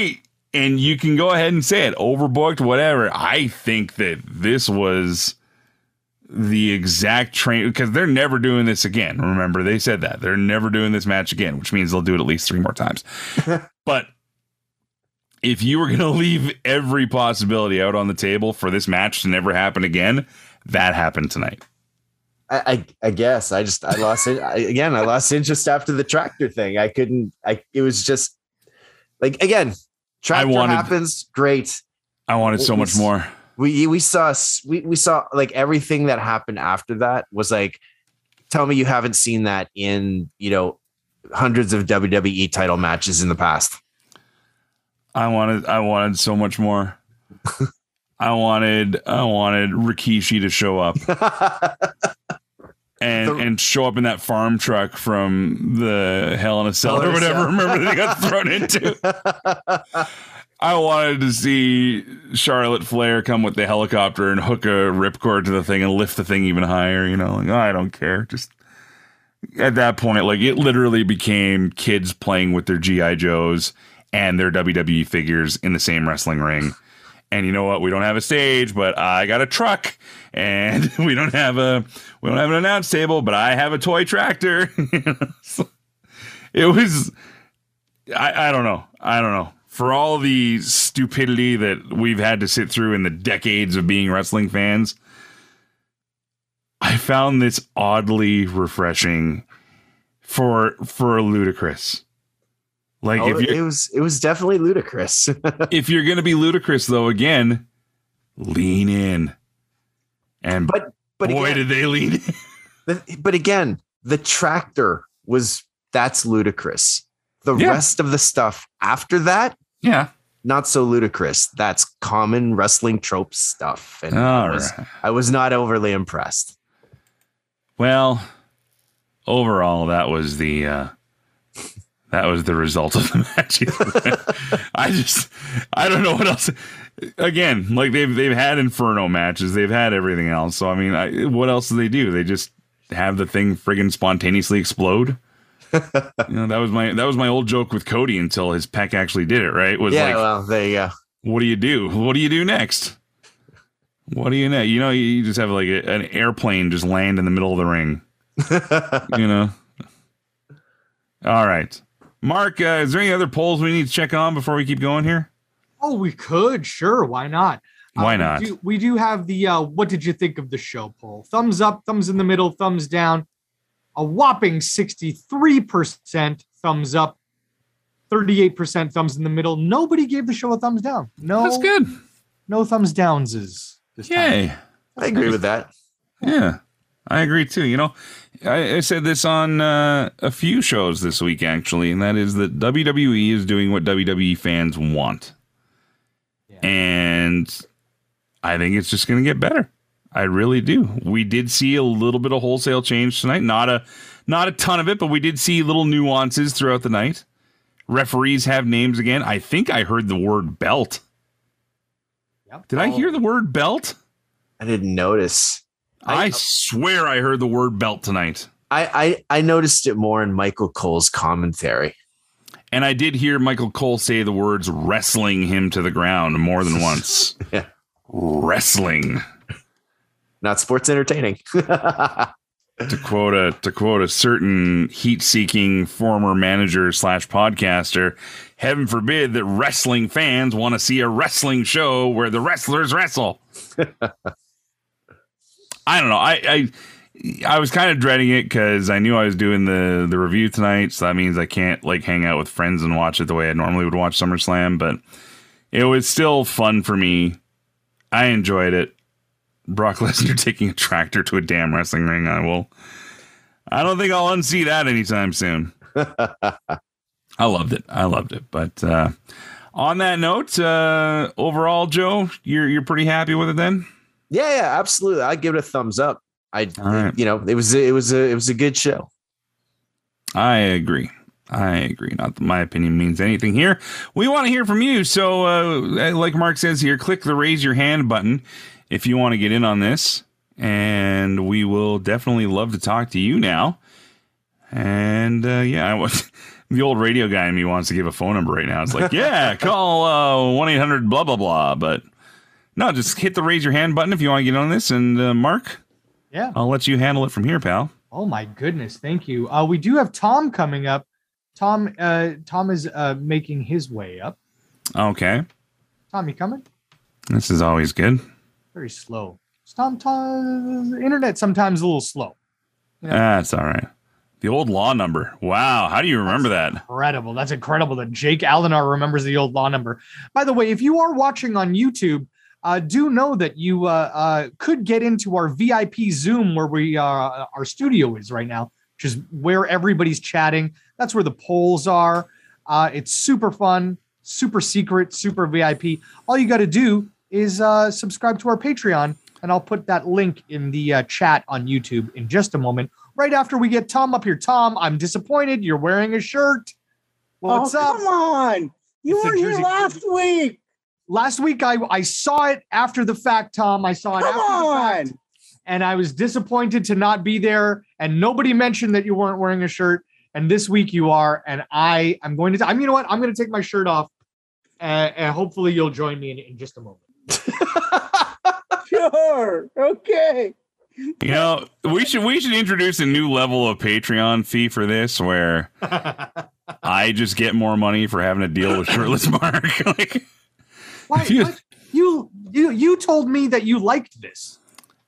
And you can go ahead and say it, overbooked, whatever. I think that this was the exact train, because they're never doing this again. Remember, they said that. They're never doing this match again, which means they'll do it at least three more times. But if you were going to leave every possibility out on the table for this match to never happen again, that happened tonight. I, I, I guess I just, I lost it. I, again, I lost interest after the tractor thing. I couldn't, I, it was just like, again, tractor wanted, happens. Great. I wanted so we, much more. We, we saw, we, we saw like everything that happened after that was like, tell me you haven't seen that in, you know, hundreds of W W E title matches in the past. I wanted, I wanted so much more. I wanted, I wanted Rikishi to show up and the, and show up in that farm truck from the Hell in a Cell or whatever. Remember that he got thrown into. I wanted to see Charlotte Flair come with the helicopter and hook a ripcord to the thing and lift the thing even higher. You know, like, oh, I don't care. Just at that point, like it literally became kids playing with their G I Joes and their W W E figures in the same wrestling ring. And you know what? We don't have a stage, but I got a truck, and we don't have a we don't have an announce table, but I have a toy tractor. So it was, I, I don't know, I don't know. For all the stupidity that we've had to sit through in the decades of being wrestling fans, I found this oddly refreshing for for ludicrous. Like oh, if it was, it was definitely ludicrous. If you're going to be ludicrous, though, again, lean in. And but, but boy, again, did they lean in. The, but again, the tractor was that's ludicrous. The yeah. rest of the stuff after that, yeah, not so ludicrous. That's common wrestling trope stuff, and I was, right. I was not overly impressed. Well, overall, that was the. Uh, That was the result of the match. I just, I don't know what else. Again, like they've they've had Inferno matches, they've had everything else. So I mean, I, what else do they do? They just have the thing friggin' spontaneously explode. You know, that was my that was my old joke with Cody until his pec actually did it. Right? Was yeah. like, Well, there you go. What do you do? What do you do next? What do you know? You know, you just have like a, an airplane just land in the middle of the ring. You know. All right. Mark, uh, is there any other polls we need to check on before we keep going here? Oh, we could. Sure. Why not? Why uh, not? We do, we do have the uh, what did you think of the show poll? Thumbs up, thumbs in the middle, thumbs down. A whopping sixty-three percent thumbs up, thirty-eight percent thumbs in the middle. Nobody gave the show a thumbs down. No, that's good. No thumbs downs is this Yay. time. I agree with that. Yeah, I agree too. You know, I, I said this on uh, a few shows this week, actually, and that is that W W E is doing what W W E fans want. Yeah. And I think it's just going to get better. I really do. We did see a little bit of wholesale change tonight. Not a, not a ton of it, but we did see little nuances throughout the night. Referees have names again. I think I heard the word belt. Yep. Did oh. I hear the word belt? I didn't notice. I, I swear I heard the word belt tonight. I, I, I noticed it more in Michael Cole's commentary. And I did hear Michael Cole say the words wrestling him to the ground more than once. Yeah. Wrestling. Not sports entertaining. to quote a to quote a certain heat-seeking former manager slash podcaster, heaven forbid that wrestling fans want to see a wrestling show where the wrestlers wrestle. I don't know. I I, I was kind of dreading it because I knew I was doing the, the review tonight, so that means I can't like hang out with friends and watch it the way I normally would watch SummerSlam, but it was still fun for me. I enjoyed it. Brock Lesnar taking a tractor to a damn wrestling ring. I will. I don't think I'll unsee that anytime soon. I loved it. I loved it. But uh, on that note, uh, overall, Joe, you're you're pretty happy with it then? Yeah, yeah, absolutely. I'd give it a thumbs up. I, right. you know, it was it was a it was a good show. I agree. I agree. Not that my opinion means anything here. We want to hear from you. So, uh, like Mark says here, click the raise your hand button if you want to get in on this, and we will definitely love to talk to you now. And uh, yeah, I was, The old radio guy in me wants to give a phone number right now. It's like, yeah, call uh, one eight hundred blah, blah, blah. But no, just hit the raise your hand button if you want to get on this. And uh, Mark, yeah, I'll let you handle it from here, pal. Oh, my goodness. Thank you. Uh, we do have Tom coming up. Tom uh, Tom is uh, making his way up. Okay. Tom, you coming? This is always good. Very slow. Tom, Tom, the internet sometimes a little slow. Yeah. That's all right. The old law number. Wow. How do you remember That's that? Incredible. That's incredible that Jake Allenar remembers the old law number. By the way, if you are watching on YouTube, uh, do know that you uh, uh, could get into our V I P Zoom where we uh, our studio is right now, which is where everybody's chatting. That's where the polls are. Uh, it's super fun, super secret, super V I P. All you got to do is uh, subscribe to our Patreon, and I'll put that link in the uh, chat on YouTube in just a moment. Right after we get Tom up here. Tom, I'm disappointed. You're wearing a shirt. What's oh, up? Come on. You were here last week. Last week, I, I saw it after the fact, Tom. I saw it come after on. the fact. And I was disappointed to not be there. And nobody mentioned that you weren't wearing a shirt. And this week you are. And I, I'm going to, I'm, you know what? I'm going to take my shirt off. Uh, and hopefully you'll join me in, in just a moment. Sure. Okay. You know, we should we should introduce a new level of Patreon fee for this, where I just get more money for having to deal with shirtless Mark. like, Why, you, what? you you you told me that you liked this.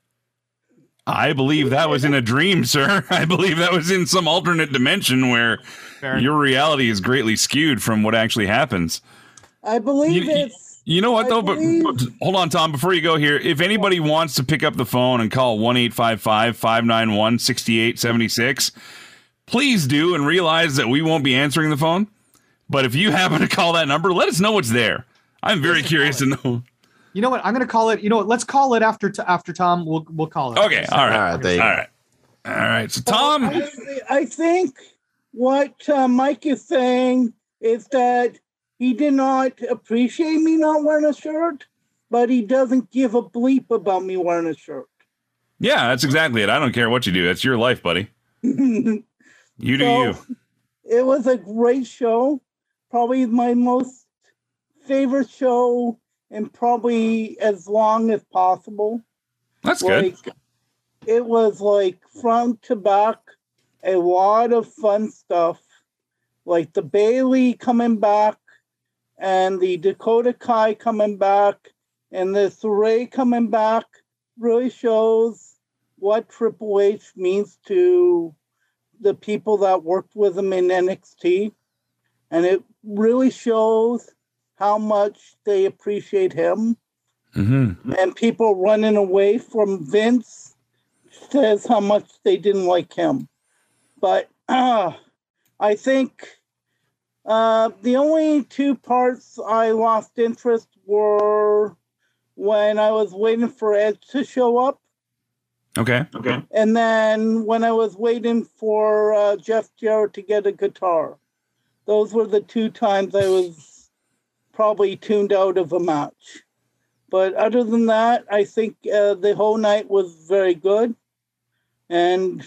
I believe that was in a dream, sir. I believe that was in some alternate dimension where Fair your enough. reality is greatly skewed from what actually happens. I believe you, it's. You know what, though? But, believe- but hold on, Tom, before you go here, if anybody wants to pick up the phone and call one eight five five, five nine one, six eight seven six, please do, and realize that we won't be answering the phone. But if you happen to call that number, let us know what's there. I'm very curious to know. You know what? I'm going to call it. You know what? Let's call it after t- after Tom. We'll we'll call it. Okay. All right. All right. There you all go. right. All right. So, Tom. I, I think what uh, Mike is saying is that he did not appreciate me not wearing a shirt, but he doesn't give a bleep about me wearing a shirt. Yeah, that's exactly it. I don't care what you do. That's your life, buddy. You do So, you. It was a great show. Probably my most favorite show, and probably as long as possible. That's good. Like, it was like front to back, a lot of fun stuff. Like the Bailey coming back, and the Dakota Kai coming back, and the Saray coming back really shows what Triple H means to the people that worked with him in N X T. And it really shows how much they appreciate him. Mm-hmm. And people running away from Vince says how much they didn't like him. But uh, I think uh, the only two parts I lost interest were when I was waiting for Edge to show up. Okay. Okay. And then when I was waiting for uh, Jeff Jarrett to get a guitar. Those were the two times I was probably tuned out of a match. But other than that, I think uh, the whole night was very good. And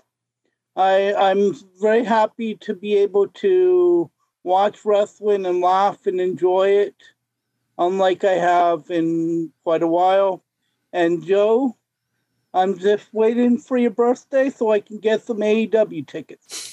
I, I'm very happy to be able to watch wrestling and laugh and enjoy it, unlike I have in quite a while. And Joe, I'm just waiting for your birthday so I can get some A E W tickets.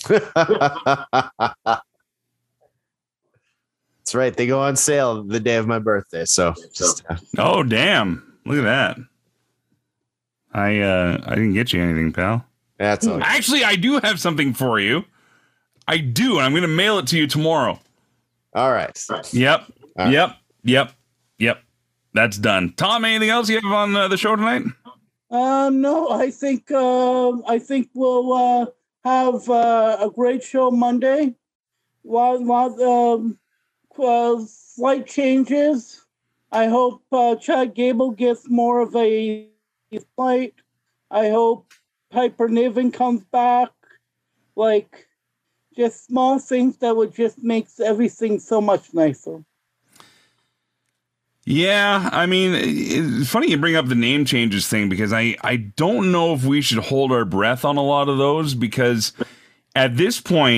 That's right. They go on sale the day of my birthday. So just, uh, Oh, damn. Look at that. I uh I didn't get you anything, pal. that's all. Actually, I do have something for you. I do, and I'm going to mail it to you tomorrow. All right. Yep. All right. Yep. Yep. Yep. That's done. Tom, anything else you have on uh, the show tonight? Um, no, I think uh, I think we'll uh, have uh, a great show Monday. Lot, lot, um, uh, slight changes. I hope uh, Chad Gable gets more of a fight. I hope Piper Niven comes back. Like, just small things that would just make everything so much nicer. Yeah, I mean, it's funny you bring up the name changes thing, because I, I don't know if we should hold our breath on a lot of those, because at this point,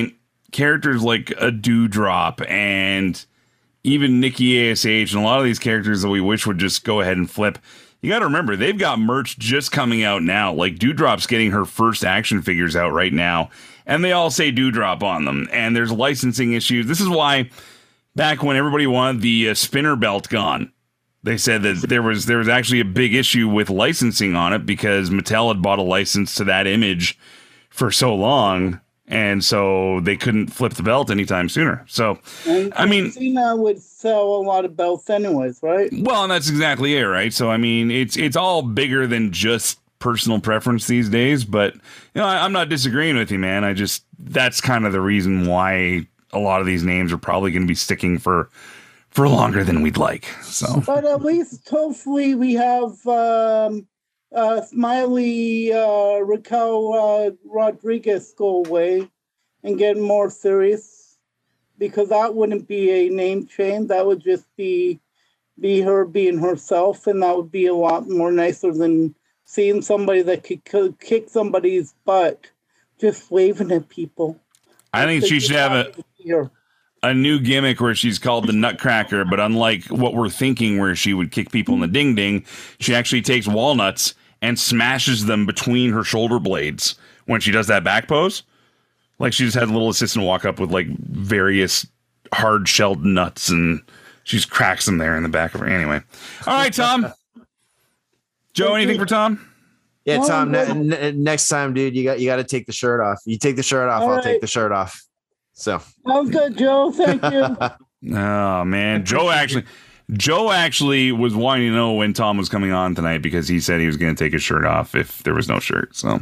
characters like a Dewdrop and even Nikki A S H and a lot of these characters that we wish would just go ahead and flip. You got to remember, they've got merch just coming out now. Like Dewdrop's getting her first action figures out right now, and they all say Dewdrop on them. And there's licensing issues. This is why back when everybody wanted the uh, spinner belt gone, they said that there was there was actually a big issue with licensing on it because Mattel had bought a license to that image for so long, and so they couldn't flip the belt anytime sooner. So, And, I mean, Cena would sell a lot of belts anyways, right? well, and that's exactly it, right? So, I mean, it's it's all bigger than just personal preference these days. But you know, I, I'm not disagreeing with you, man. I just that's kind of the reason why a lot of these names are probably going to be sticking for for longer than we'd like. So, But at least hopefully we have um, uh, Smiley uh, Raquel uh, Rodriguez go away and get more serious, because that wouldn't be a name change. That would just be be her being herself, and that would be a lot more nicer than seeing somebody that could, could kick somebody's butt just waving at people. I think she should have a. Here. a new gimmick where she's called the Nutcracker, but unlike what we're thinking where she would kick people in the ding ding, she actually takes walnuts and smashes them between her shoulder blades when she does that back pose. Like she just had a little assistant walk up with like various hard shelled nuts and she just cracks them there in the back of her. Anyway. All right, Tom. Joe, anything for Tom? Yeah, No, Tom. no. Ne- ne- next time, dude, you got you got to take the shirt off. You take the shirt off, All I'll right. take the shirt off. So Sounds good, Joe. Thank you. Oh man, Joe actually, Joe actually was wanting to know when Tom was coming on tonight because he said he was going to take his shirt off if there was no shirt. So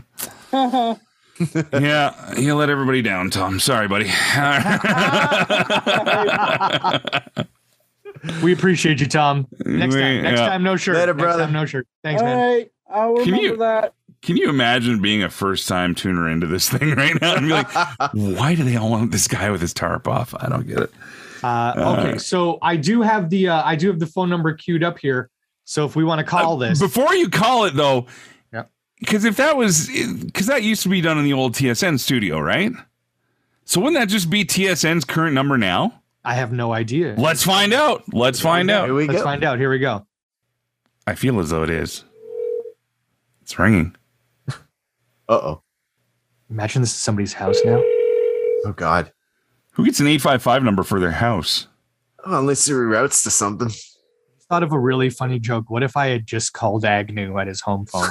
yeah, you let everybody down, Tom. Sorry, buddy. We appreciate you, Tom. Next time, next Yeah. time, no shirt. Later, Next brother. time, no shirt. Thanks, All man. right. I'll remember you- that. Can you imagine being a first time tuner into this thing right now and be like, why do they all want this guy with his tarp off? I don't get it. Uh, okay, so I do have the uh, I do have the phone number queued up here. So if we want to call Uh, this, before you call it though, Yep. because if that was because that used to be done in the old T S N studio, right? So wouldn't that just be T S N's current number now? I have no idea. Let's find out. Let's find here out. we Let's go. find out. Here we go. I feel as though it is. It's ringing. Uh oh. Imagine this is somebody's house now. Oh God. Who gets an eight five five number for their house? Oh, unless it reroutes to something. Thought of a really funny joke. What if I had just called Agnew at his home phone?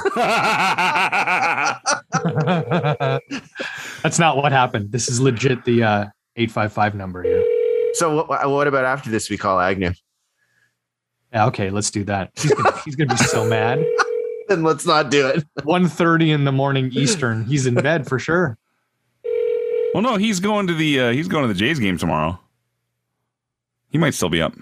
That's not what happened. This is legit the uh, eight five five number here. So what, what about after this? We call Agnew. Yeah, okay, let's do that. He's gonna, he's gonna be so mad. Then let's not do it. one thirty in the morning Eastern. He's in bed for sure. Well, no, he's going to the uh, he's going to the Jays game tomorrow. He might still be up.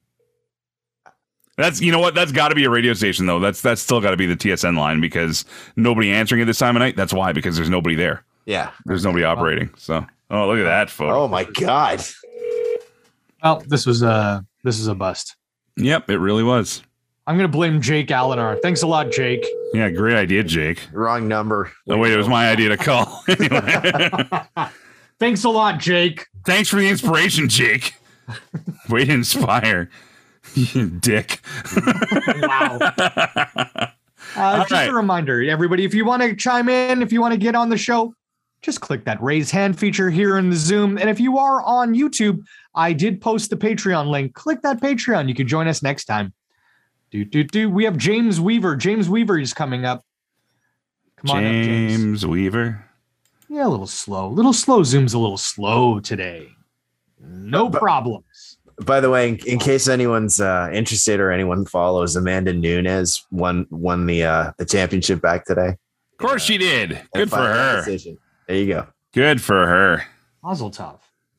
That's you know what? That's got to be a radio station though. That's that's still got to be the T S N line because nobody answering at this time of night. That's why because there's nobody there. Yeah. There's nobody operating. So oh, look at that photo. Oh my God. Well, this was a this is a bust. Yep, it really was. I'm gonna blame Jake Allenar. Thanks a lot, Jake. Yeah, great idea, Jake. Wrong number. Oh wait, it was my idea to call. Anyway. Thanks a lot, Jake. Thanks for the inspiration, Jake. Way to inspire. You dick. Wow. Uh, just right. a reminder, everybody, if you want to chime in, if you want to get on the show, just click that raise hand feature here in the Zoom. And if you are on YouTube, I did post the Patreon link. Click that Patreon. You can join us next time. Do, do, do. We have James Weaver. James Weaver is coming up. Come on James, up, James. Weaver. Yeah, a little slow. A little slow. Zoom's a little slow today. No But- problems. By the way, in, in case anyone's uh, interested or anyone follows, Amanda Nunes won won the uh, the championship back today. Of course she did. And Good for final her. decision. There you go. Good for her. Mazel tov.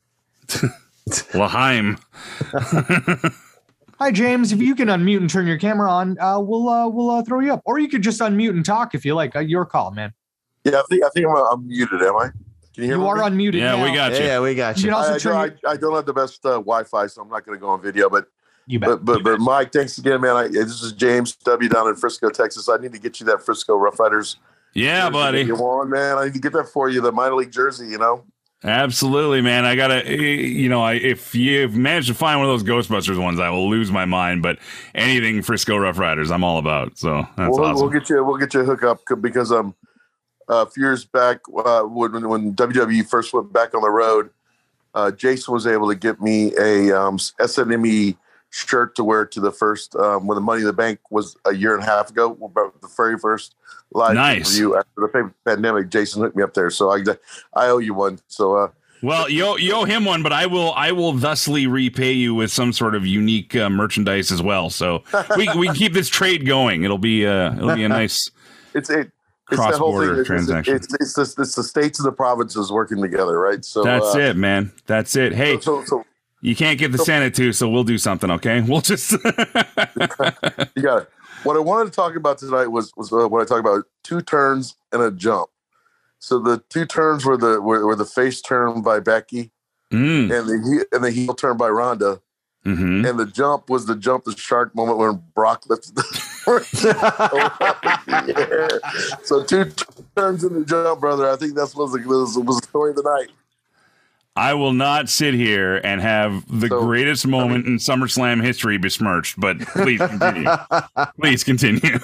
Laheim. Hi, James. If you can unmute and turn your camera on, uh, we'll uh, we'll uh, throw you up. Or you could just unmute and talk if you like. Uh, your call, man. Yeah, I think I think I'm, I'm muted. Am I? Can you hear You me? are unmuted. Yeah, now. we got Yeah, you. yeah, we got You you. can also I, I, turn don't, I, I don't have the best uh, Wi-Fi, so I'm not going to go on video. But You bet. but but, but Mike, thanks again, man. I, this is James W. down in Frisco, Texas. I need to get you that Frisco Rough Riders. Yeah, jersey buddy. that You want, man? I need to get that for you. The minor league jersey, you know. Absolutely, man. I gotta, you know, I, if you've managed to find one of those Ghostbusters ones, I will lose my mind. But anything Frisco Rough Riders, I'm all about. So that's we'll, awesome. We'll get you. We'll get you a hookup because um, a few years back uh, when when W W E first went back on the road, uh, Jason was able to get me a um, S N M E shirt to wear to the first um, when the Money in the Bank was a year and a half ago. About the very first live Nice. review after the pandemic. Jason hooked me up there, so I I owe you one. So uh, well, you owe, you owe him one, but I will I will thusly repay you with some sort of unique uh, merchandise as well. So we we can keep this trade going. It'll be uh it'll be a nice it's it. It's that whole cross-border thing. It's, transaction. It's, it's, it's, the, it's the states and the provinces working together, right? So That's uh, it, man. That's it. Hey, so, so you can't get the so, Senate too, so we'll do something, okay? We'll just you got it. What I wanted to talk about tonight was was uh, what I talked about: two turns and a jump. So the two turns were the were, were the face turn by Becky, mm. and the heel, and the heel turn by Ronda, mm-hmm. and the jump was the jump the shark moment when Brock lifted the. Yeah. So two turns in the jump, brother. I think that's was the was, was the story of the night. I will not sit here and have the So, greatest moment I mean, in SummerSlam history besmirched, but please continue. Please continue.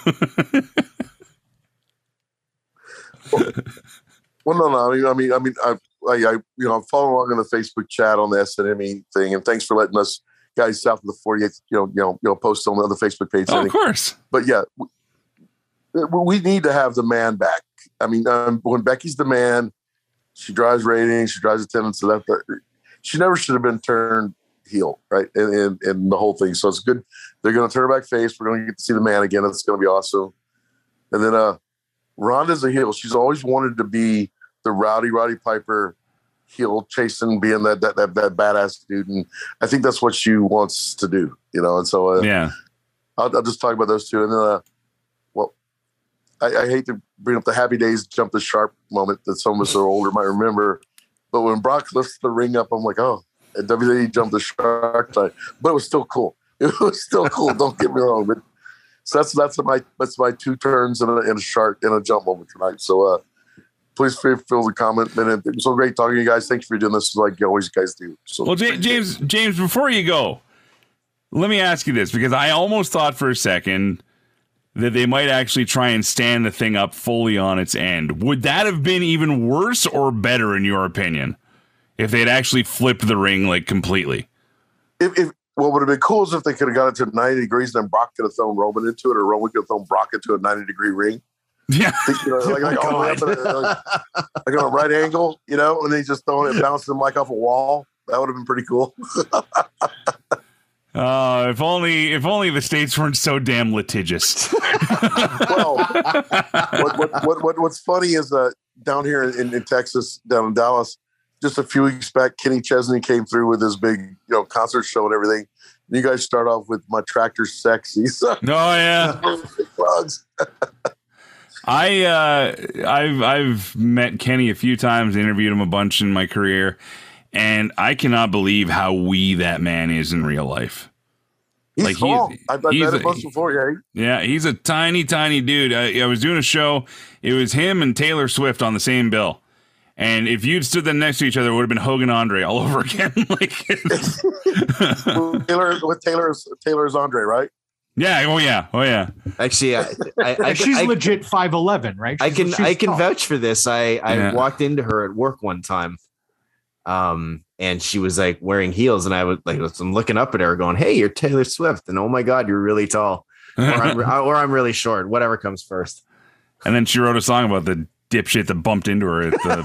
well, well, no, no. I mean, I mean, I mean, I, I, I, you know, I'm following along in the Facebook chat on the S N M E thing, and thanks for letting us guys south of the forty-eighth, you know, you know, you know, post on the other Facebook page. Oh, of course. But yeah, we, we need to have the man back. I mean, um, when Becky's the man, she drives ratings, she drives attendance. Left, she never should have been turned heel, right? And, and and the whole thing. So it's good. They're going to turn her back face. We're going to get to see the man again. It's going to be awesome. And then uh, Ronda's a heel. She's always wanted to be the rowdy Roddy Piper heel, chasing, being that that that, that badass dude. And I think that's what she wants to do, you know. And so uh, yeah, I'll, I'll just talk about those two. And then, uh, well, I, I hate to bring up the Happy Days jump the sharp moment that some of us are older might remember. But when Brock lifts the ring up, I'm like, oh, and W W E jumped the shark side. But it was still cool. It was still cool. Don't get me wrong. But so that's that's my that's my two turns and a, and a shark and a jump moment tonight. So uh, please feel free to comment. And it was so great talking to you guys. Thank you for doing this like you always guys do. So well, J- James, James, before you go, let me ask you this, because I almost thought for a second that they might actually try and stand the thing up fully on its end. Would that have been even worse or better, in your opinion, if they'd actually flipped the ring like completely? If, if what would have been cool is if they could have got it to ninety degrees, then Brock could have thrown Roman into it, or Roman could have thrown Brock into a ninety degree ring. Yeah, You know, like, like, all the way up at a, like, like on a right angle, you know, and then he's just throwing it, bouncing him like off a wall. That would have been pretty cool. Uh, if only, if only the states weren't so damn litigious. Well, what, what, what, what, what's funny is uh, down here in, in Texas, down in Dallas, just a few weeks back, Kenny Chesney came through with his big, you know, concert show and everything. And you guys start off with "My Tractor's Sexy." So, Oh yeah. plugs. I uh, I've I've met Kenny a few times, interviewed him a bunch in my career, and I cannot believe how wee that man is in real life. He's Like, small. he's- I've, I've he's met a- him once before, yeah. Yeah, he's a tiny, tiny dude. I, I was doing a show. It was him and Taylor Swift on the same bill. And if you'd stood them next to each other, it would have been Hogan Andre all over again. Like, Taylor with Taylor's Taylor's Andre, right? yeah, oh yeah, oh yeah. Actually, I, I, I, she's I, legit five eleven, right? I She's- can she's I can tall. vouch for this. I, I Yeah. walked into her at work one time, um, and she was like wearing heels, and I was like, I'm looking up at her, going, "Hey, you're Taylor Swift," and oh my God, you're really tall, or I'm, or I'm really short. Whatever comes first. And then she wrote a song about the dipshit that bumped into her at the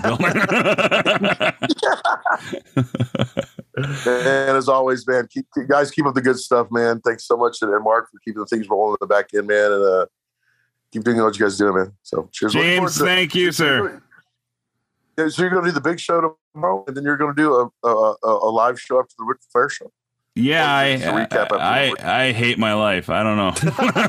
building. And as always, man, keep, keep guys keep up the good stuff, man. Thanks so much, and, and Mark for keeping the things rolling in the back end, man, and uh, keep doing what you guys do, man. So cheers, Looking James, forward to- thank you, sir. Yeah, so you're going to do the big show tomorrow, and then you're going to do a, a, a, a live show after the Ric Flair show. Yeah, I, Just a recap after I, the- I, I hate my life. I don't know.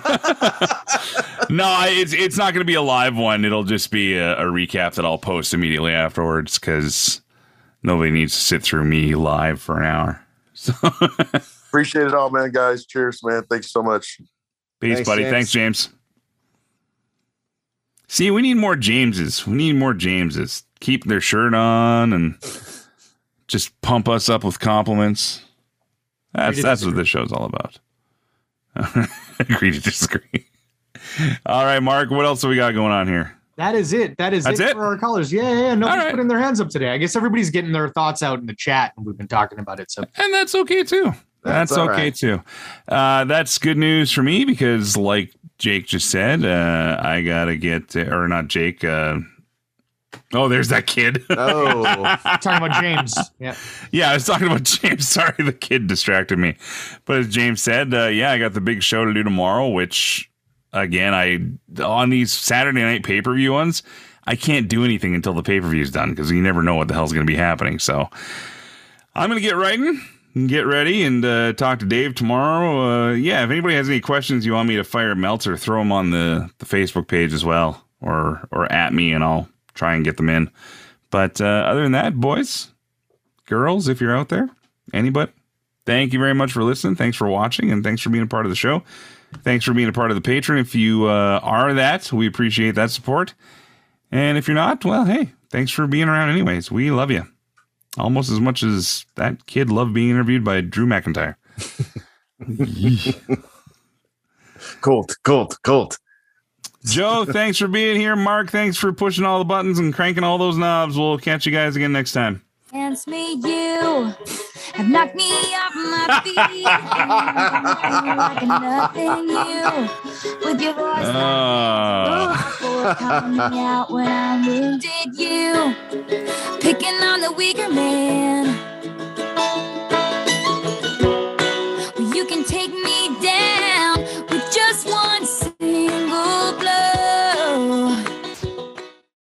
No, I, it's it's not going to be a live one. It'll just be a, a recap that I'll post immediately afterwards, because nobody needs to sit through me live for an hour. So, Appreciate it all, man, guys. Cheers, man. Thanks so much. peace, Thanks, buddy. James. Thanks, James. See, we need more Jameses. We need more Jameses. Keep their shirt on and just pump us up with compliments. That's that's what this show's all about. Agree to disagree. All right, Mark, what else do we got going on here? That is it. That is That's it, it for our callers. Yeah, yeah, yeah. Nobody's right. putting their hands up today. I guess everybody's getting their thoughts out in the chat, and we've been talking about it. So, And that's okay, too. That's, That's all okay, right. too. Uh, that's good news for me because, like Jake just said, uh, I got to get, or not Jake. Uh, oh, there's that kid. Oh, talking about James. Yeah. Yeah, I was talking about James. Sorry, the kid distracted me. But as James said, uh, yeah, I got the big show to do tomorrow, which, again, I on these Saturday night pay-per-view ones, I can't do anything until the pay-per-view is done because you never know what the hell's going to be happening. So I'm going to get writing and get ready and uh, talk to Dave tomorrow. Uh, yeah, if anybody has any questions you want me to fire at Meltzer, throw them on the, the Facebook page as well or or at me and I'll try and get them in. But uh, other than that, boys, girls, if you're out there, anybody, thank you very much for listening. Thanks for watching and thanks for being a part of the show. Thanks for being a part of the Patreon. If you uh, are that, we appreciate that support. And if you're not, well, hey, thanks for being around anyways. We love you. Almost as much as that kid loved being interviewed by Drew McIntyre. Colt, Colt, Colt. Joe, thanks for being here. Mark, thanks for pushing all the buttons and cranking all those knobs. We'll catch you guys again next time. Dance me, you have knocked me off my feet. Like a nothing, you with your voice. Uh. For calling me out when I wounded you, picking on the weaker man. You can take me down.